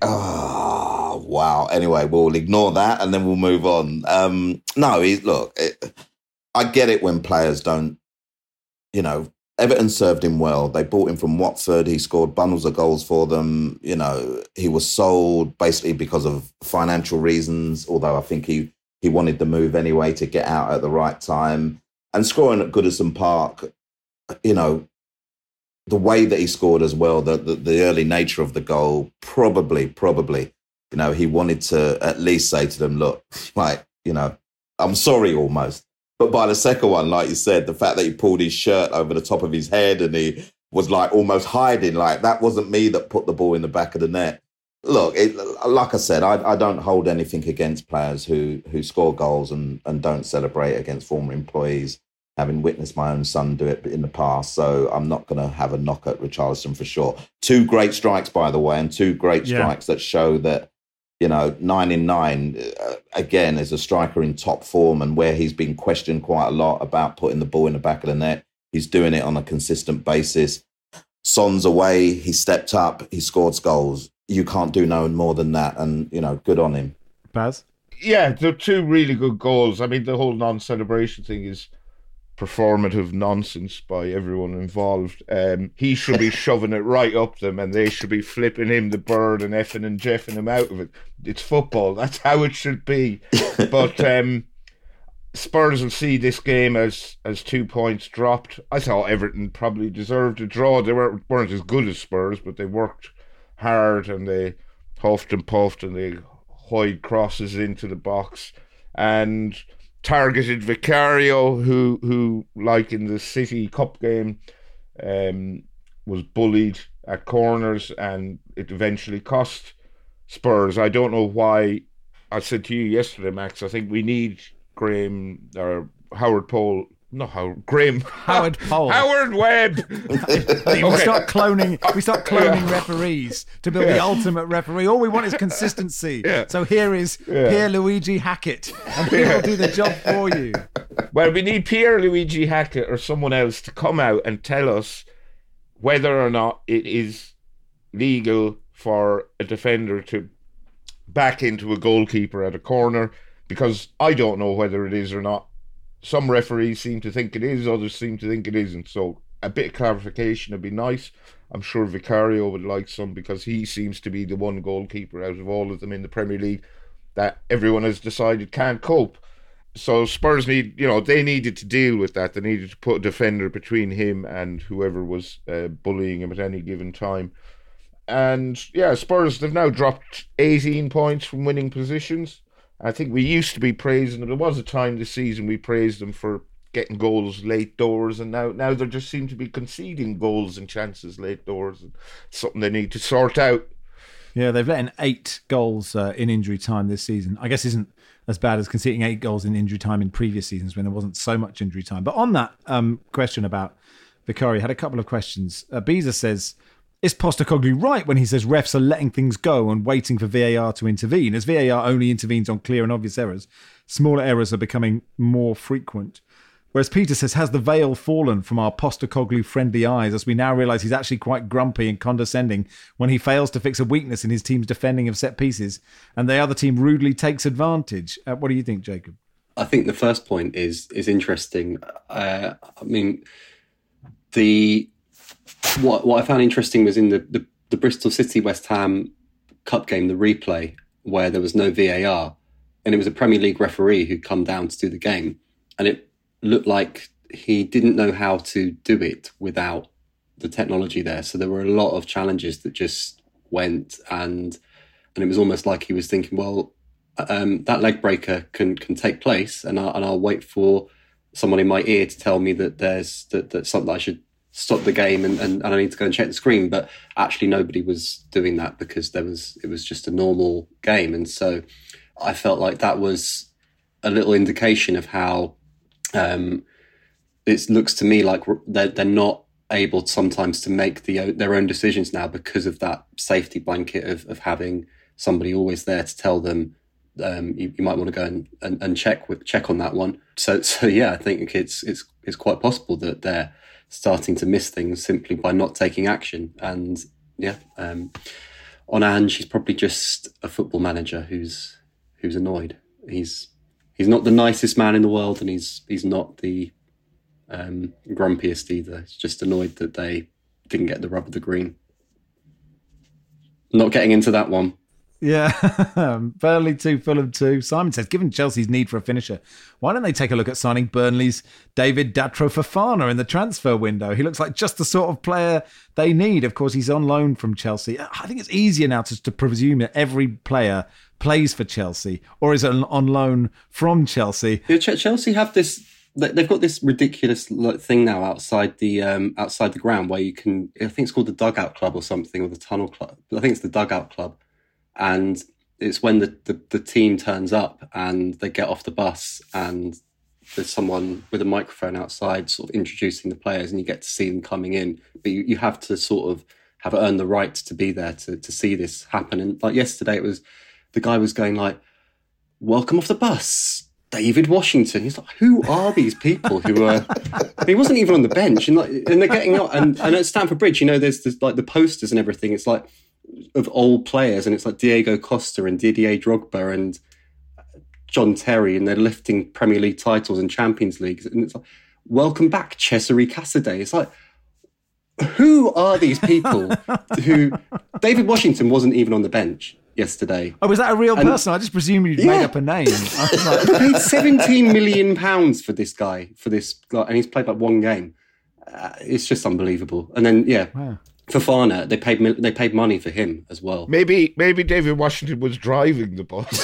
Oh, wow. Anyway, we'll ignore that and then we'll move on. Um, no, he, look, it, I get it when players don't, you know, Everton served him well. They bought him from Watford. He scored bundles of goals for them. You know, he was sold basically because of financial reasons, although I think he, he wanted the move anyway to get out at the right time. And scoring at Goodison Park, you know, the way that he scored as well, the, the, the early nature of the goal, probably, probably, you know, he wanted to at least say to them, look, like, you know, I'm sorry almost. But by the second one, like you said, the fact that he pulled his shirt over the top of his head and he was like almost hiding, like that wasn't me that put the ball in the back of the net. Look, it, like I said, I, I don't hold anything against players who who score goals and, and don't celebrate against former employees, having witnessed my own son do it in the past. So I'm not going to have a knock at Richarlison for sure. Two great strikes, by the way, and two great yeah. strikes that show that, you know, nine in nine, uh, again, as a striker in top form and where he's been questioned quite a lot about putting the ball in the back of the net. He's doing it on a consistent basis. Son's away, he stepped up, he scored goals. You can't do no more than that. And, you know, good on him. Baz? Yeah, they're two really good goals. I mean, the whole non-celebration thing is performative nonsense by everyone involved. Um, he should be shoving it right up them and they should be flipping him the bird and effing and jeffing him out of it. It's football. That's how it should be. But um, Spurs will see this game as as two points dropped. I thought Everton probably deserved a draw. They weren't, weren't as good as Spurs, but they worked hard and they huffed and puffed and they hoid crosses into the box and targeted Vicario, who, who like in the City Cup game, um, was bullied at corners, and it eventually cost Spurs. I don't know why. I said to you yesterday, Max, I think we need Graham or Howard Pole. No, Howard Graham. Howard Pole. Howard Webb. we Okay. start cloning. We start cloning Yeah. referees to build the Yeah. ultimate referee. All we want is consistency. Yeah. So here is Yeah. Pierluigi Hackett, and he will do the job for you. Well, we need Pierluigi Hackett or someone else to come out and tell us whether or not it is legal for a defender to back into a goalkeeper at a corner, because I don't know whether it is or not. Some referees seem to think it is, others seem to think it isn't. So a bit of clarification would be nice. I'm sure Vicario would like some, because he seems to be the one goalkeeper out of all of them in the Premier League that everyone has decided can't cope. So Spurs need, you know, they needed to deal with that. They needed to put a defender between him and whoever was uh, bullying him at any given time. And yeah, Spurs, they've now dropped eighteen points from winning positions. I think we used to be praising them. There was a time this season we praised them for getting goals late doors, and now now they just seem to be conceding goals and chances late doors. And something they need to sort out. Yeah, they've let in eight goals uh, in injury time this season. I guess isn't as bad as conceding eight goals in injury time in previous seasons when there wasn't so much injury time. But on that um, question about Vicario, had a couple of questions. Uh, Beezer says, is Postecoglou right when he says refs are letting things go and waiting for V A R to intervene? As V A R only intervenes on clear and obvious errors, smaller errors are becoming more frequent. Whereas Peter says, has the veil fallen from our Postecoglou-friendly eyes as we now realise he's actually quite grumpy and condescending when he fails to fix a weakness in his team's defending of set pieces and the other team rudely takes advantage? Uh, what do you think, Jacob? I think the first point is is interesting. Uh, I mean, the what what I found interesting was in the, the, the Bristol City West Ham Cup game, the replay, where there was no V A R, and it was a Premier League referee who'd come down to do the game. and it looked like he didn't know how to do it without the technology there. So there were a lot of challenges that just went, and and it was almost like he was thinking, well, um, that leg breaker can can take place, and, I, and I'll wait for someone in my ear to tell me that there's that, that something I should stop the game and, and, and I need to go and check the screen. But actually nobody was doing that because there was it was just a normal game. And so I felt like that was a little indication of how um, it looks to me like they're, they're not able sometimes to make the, their own decisions now because of that safety blanket of, of having somebody always there to tell them um, you, you might want to go and, and, and check with, check on that one. So so yeah, I think it's it's it's quite possible that they're starting to miss things simply by not taking action. And yeah, um, on Ange, he's probably just a football manager who's who's annoyed. He's he's not the nicest man in the world, and he's he's not the um, grumpiest either. He's just annoyed that they didn't get the rub of the green. Not getting into that one. Yeah, Burnley two, Fulham two. Simon says, given Chelsea's need for a finisher, why don't they take a look at signing Burnley's David Datro Fofana in the transfer window? He looks like just the sort of player they need. Of course, he's on loan from Chelsea. I think it's easier now to, to presume that every player plays for Chelsea or is on loan from Chelsea. Yeah, Chelsea have this. They've got this ridiculous thing now outside the um, outside the ground where you can. I think it's called the Dugout Club or something, or the Tunnel Club. I think it's the Dugout Club. And it's when the, the, the team turns up and they get off the bus and there's someone with a microphone outside sort of introducing the players and you get to see them coming in. But you, you have to sort of have earned the right to be there to, to see this happen. And like yesterday, it was the guy was going like, welcome off the bus, David Washington. He's like, who are these people who are... He wasn't even on the bench. And, like, and they're getting out. And, and at Stamford Bridge, you know, there's, there's like the posters and everything. It's like... of old players, and it's like Diego Costa and Didier Drogba and John Terry, and they're lifting Premier League titles and Champions Leagues, and it's like, welcome back, Cesare Casadei. It's like, who are these people who... David Washington wasn't even on the bench yesterday. Oh, was that a real and, person? I just presumed you'd yeah. made up a name. I was like... They paid seventeen million pounds for this guy, for this, and he's played like one game. Uh, it's just unbelievable. And then, yeah... Wow. Fofana, they paid they paid money for him as well. Maybe maybe David Washington was driving the bus.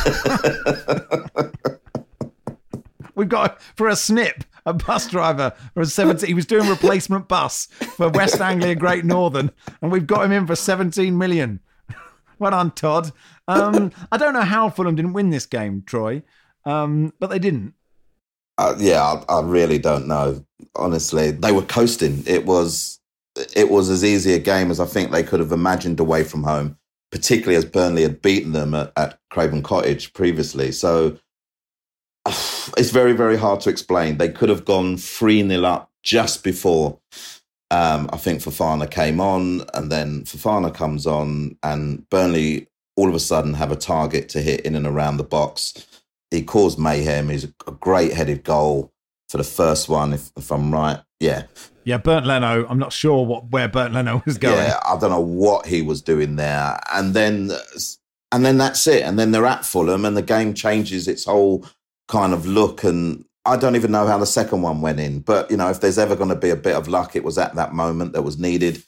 We've got for a snip a bus driver for a seventeen. He was doing replacement bus for West Anglia Great Northern, and we've got him in for seventeen million. Well done, Todd. Um, I don't know how Fulham didn't win this game, Troy, um, but they didn't. Uh, yeah, I, I really don't know. Honestly, they were coasting. It was. It was as easy a game as I think they could have imagined away from home, particularly as Burnley had beaten them at, at Craven Cottage previously. So uh, it's very, very hard to explain. They could have gone three nil up just before um, I think Fofana came on, and then Fofana comes on and Burnley all of a sudden have a target to hit in and around the box. He caused mayhem. He's a great headed goal for the first one, if, if I'm right. Yeah. Yeah, Bernd Leno, I'm not sure what where Bernd Leno was going. Yeah, I don't know what he was doing there. And then and then that's it. And then they're at Fulham and the game changes its whole kind of look. And I don't even know how the second one went in. But, you know, if there's ever going to be a bit of luck, it was at that moment that was needed.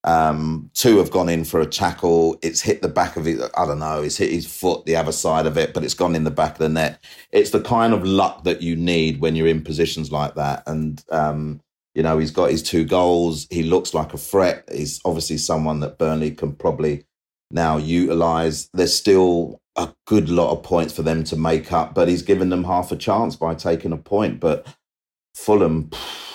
Um, two have gone in for a tackle. It's hit the back of it. I don't know. It's hit his foot, the other side of it, but it's gone in the back of the net. It's the kind of luck that you need when you're in positions like that. And, um, you know, he's got his two goals. He looks like a threat. He's obviously someone that Burnley can probably now utilise. There's still a good lot of points for them to make up, but he's given them half a chance by taking a point. But Fulham,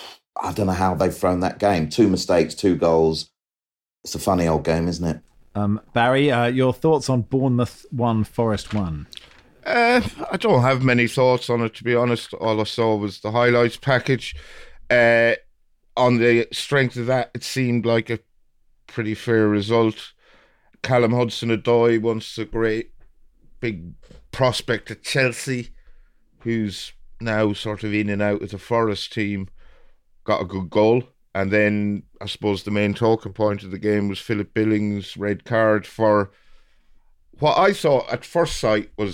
I don't know how they've thrown that game. Two mistakes, two goals. It's a funny old game, isn't it? Um, Barry, uh, your thoughts on Bournemouth one, Forest one? Uh, I don't have many thoughts on it, to be honest. All I saw was the highlights package. Uh, on the strength of that, it seemed like a pretty fair result. Callum Hudson-Odoi wants a great big prospect at Chelsea, who's now sort of in and out of the Forest team, got a good goal. And then I suppose the main talking point of the game was Philip Billings' red card for what I thought at first sight was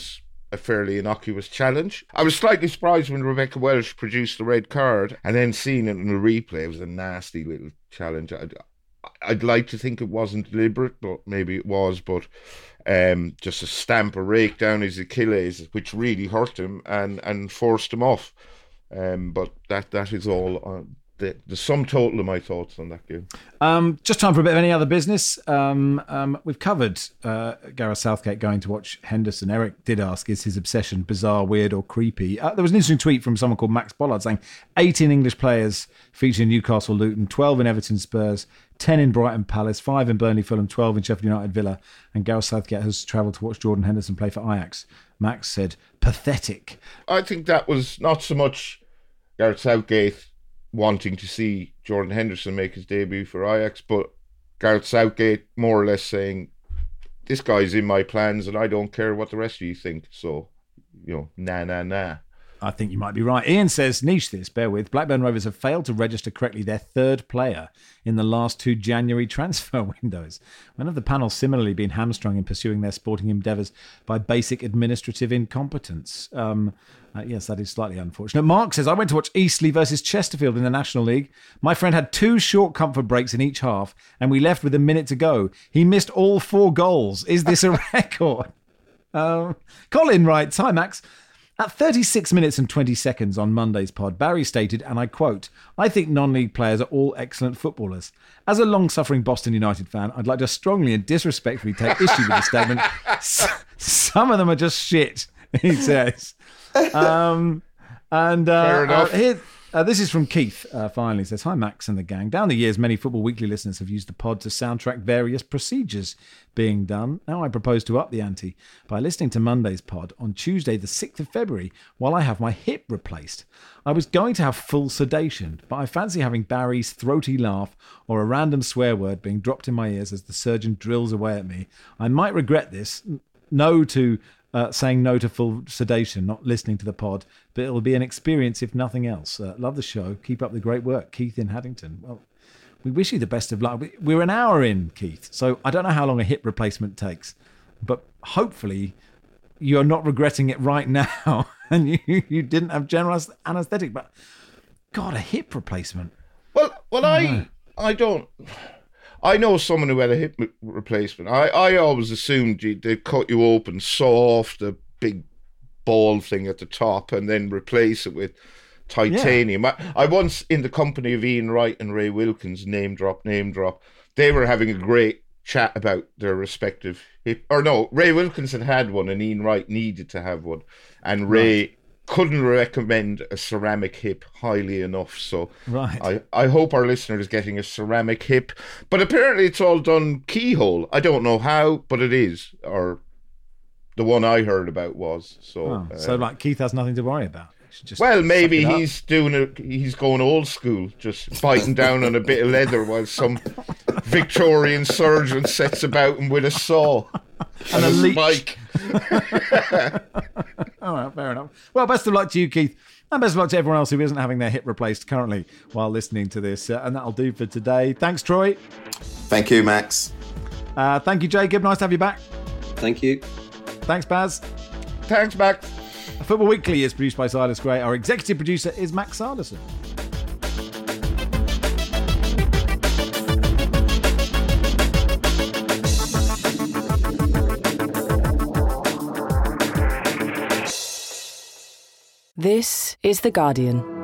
a fairly innocuous challenge. I was slightly surprised when Rebecca Welsh produced the red card, and then seeing it in the replay, it was a nasty little challenge. I'd, I'd like to think it wasn't deliberate, but maybe it was, but um, just a stamp, a rake down his Achilles, which really hurt him and, and forced him off. Um, but that that is all uh, the, the sum total of my thoughts on that game. Um, just time for a bit of any other business. Um, um, we've covered uh, Gareth Southgate going to watch Henderson. Eric did ask, is his obsession bizarre, weird or creepy? Uh, there was an interesting tweet from someone called Max Bollard saying eighteen English players featured in Newcastle Luton, twelve in Everton Spurs, ten in Brighton Palace, five in Burnley Fulham, twelve in Sheffield United Villa, and Gareth Southgate has travelled to watch Jordan Henderson play for Ajax. Max said, pathetic. I think that was not so much Gareth Southgate wanting to see Jordan Henderson make his debut for Ajax, but Gareth Southgate more or less saying, this guy's in my plans and I don't care what the rest of you think. So, you know, nah, nah, nah. I think you might be right. Ian says, niche this, bear with. Blackburn Rovers have failed to register correctly their third player in the last two January transfer windows. When have the panel similarly been hamstrung in pursuing their sporting endeavours by basic administrative incompetence? Um, uh, yes, that is slightly unfortunate. Mark says, I went to watch Eastleigh versus Chesterfield in the National League. My friend had two short comfort breaks in each half and we left with a minute to go. He missed all four goals. Is this a record? Um, Colin writes, hi Max. At thirty-six minutes and twenty seconds on Monday's pod, Barry stated, and I quote, I think non-league players are all excellent footballers. As a long-suffering Boston United fan, I'd like to strongly and disrespectfully take issue with the statement. Some of them are just shit, he says. Um, and uh, Fair enough. Uh, here, uh, this is from Keith, uh, finally. Says, hi, Max and the gang. Down the years, many Football Weekly listeners have used the pod to soundtrack various procedures being done. Now I propose to up the ante by listening to Monday's pod on Tuesday, the sixth of February, while I have my hip replaced. I was going to have full sedation, but I fancy having Barry's throaty laugh or a random swear word being dropped in my ears as the surgeon drills away at me. I might regret this. No to uh, saying no to full sedation, not listening to the pod, but it'll be an experience if nothing else. Uh, love the show. Keep up the great work. Keith in Haddington. Well, we wish you the best of luck. We're an hour in, Keith, so I don't know how long a hip replacement takes, but hopefully you're not regretting it right now and you, you didn't have general anaesthetic. But God, a hip replacement. Well, well, oh, I, no. I don't. I know someone who had a hip replacement. I, I always assumed they'd cut you open, saw off the big ball thing at the top, and then replace it with titanium. Yeah. I, I once, in the company of Ian Wright and Ray Wilkins, name drop, name drop, they were having a great chat about their respective hip. Or no, Ray Wilkins had had one, and Ian Wright needed to have one, and Ray right. couldn't recommend a ceramic hip highly enough. So right. I, I hope our listener is getting a ceramic hip. But apparently it's all done keyhole. I don't know how, but it is. Or the one I heard about was. So, oh, uh, so like Keith has nothing to worry about. Just well, maybe he's doing it. He's going old school, just biting down on a bit of leather while some Victorian surgeon sets about him with a saw and, and a, a spike. All right, fair enough. Well, best of luck to you, Keith, and best of luck to everyone else who isn't having their hip replaced currently while listening to this. Uh, and that'll do for today. Thanks, Troy. Thank you, Max. Uh, thank you, Jacob. Nice to have you back. Thank you. Thanks, Baz. Thanks, Max. Football Weekly is produced by Silas Gray. Our executive producer is Max Sanderson. This is The Guardian.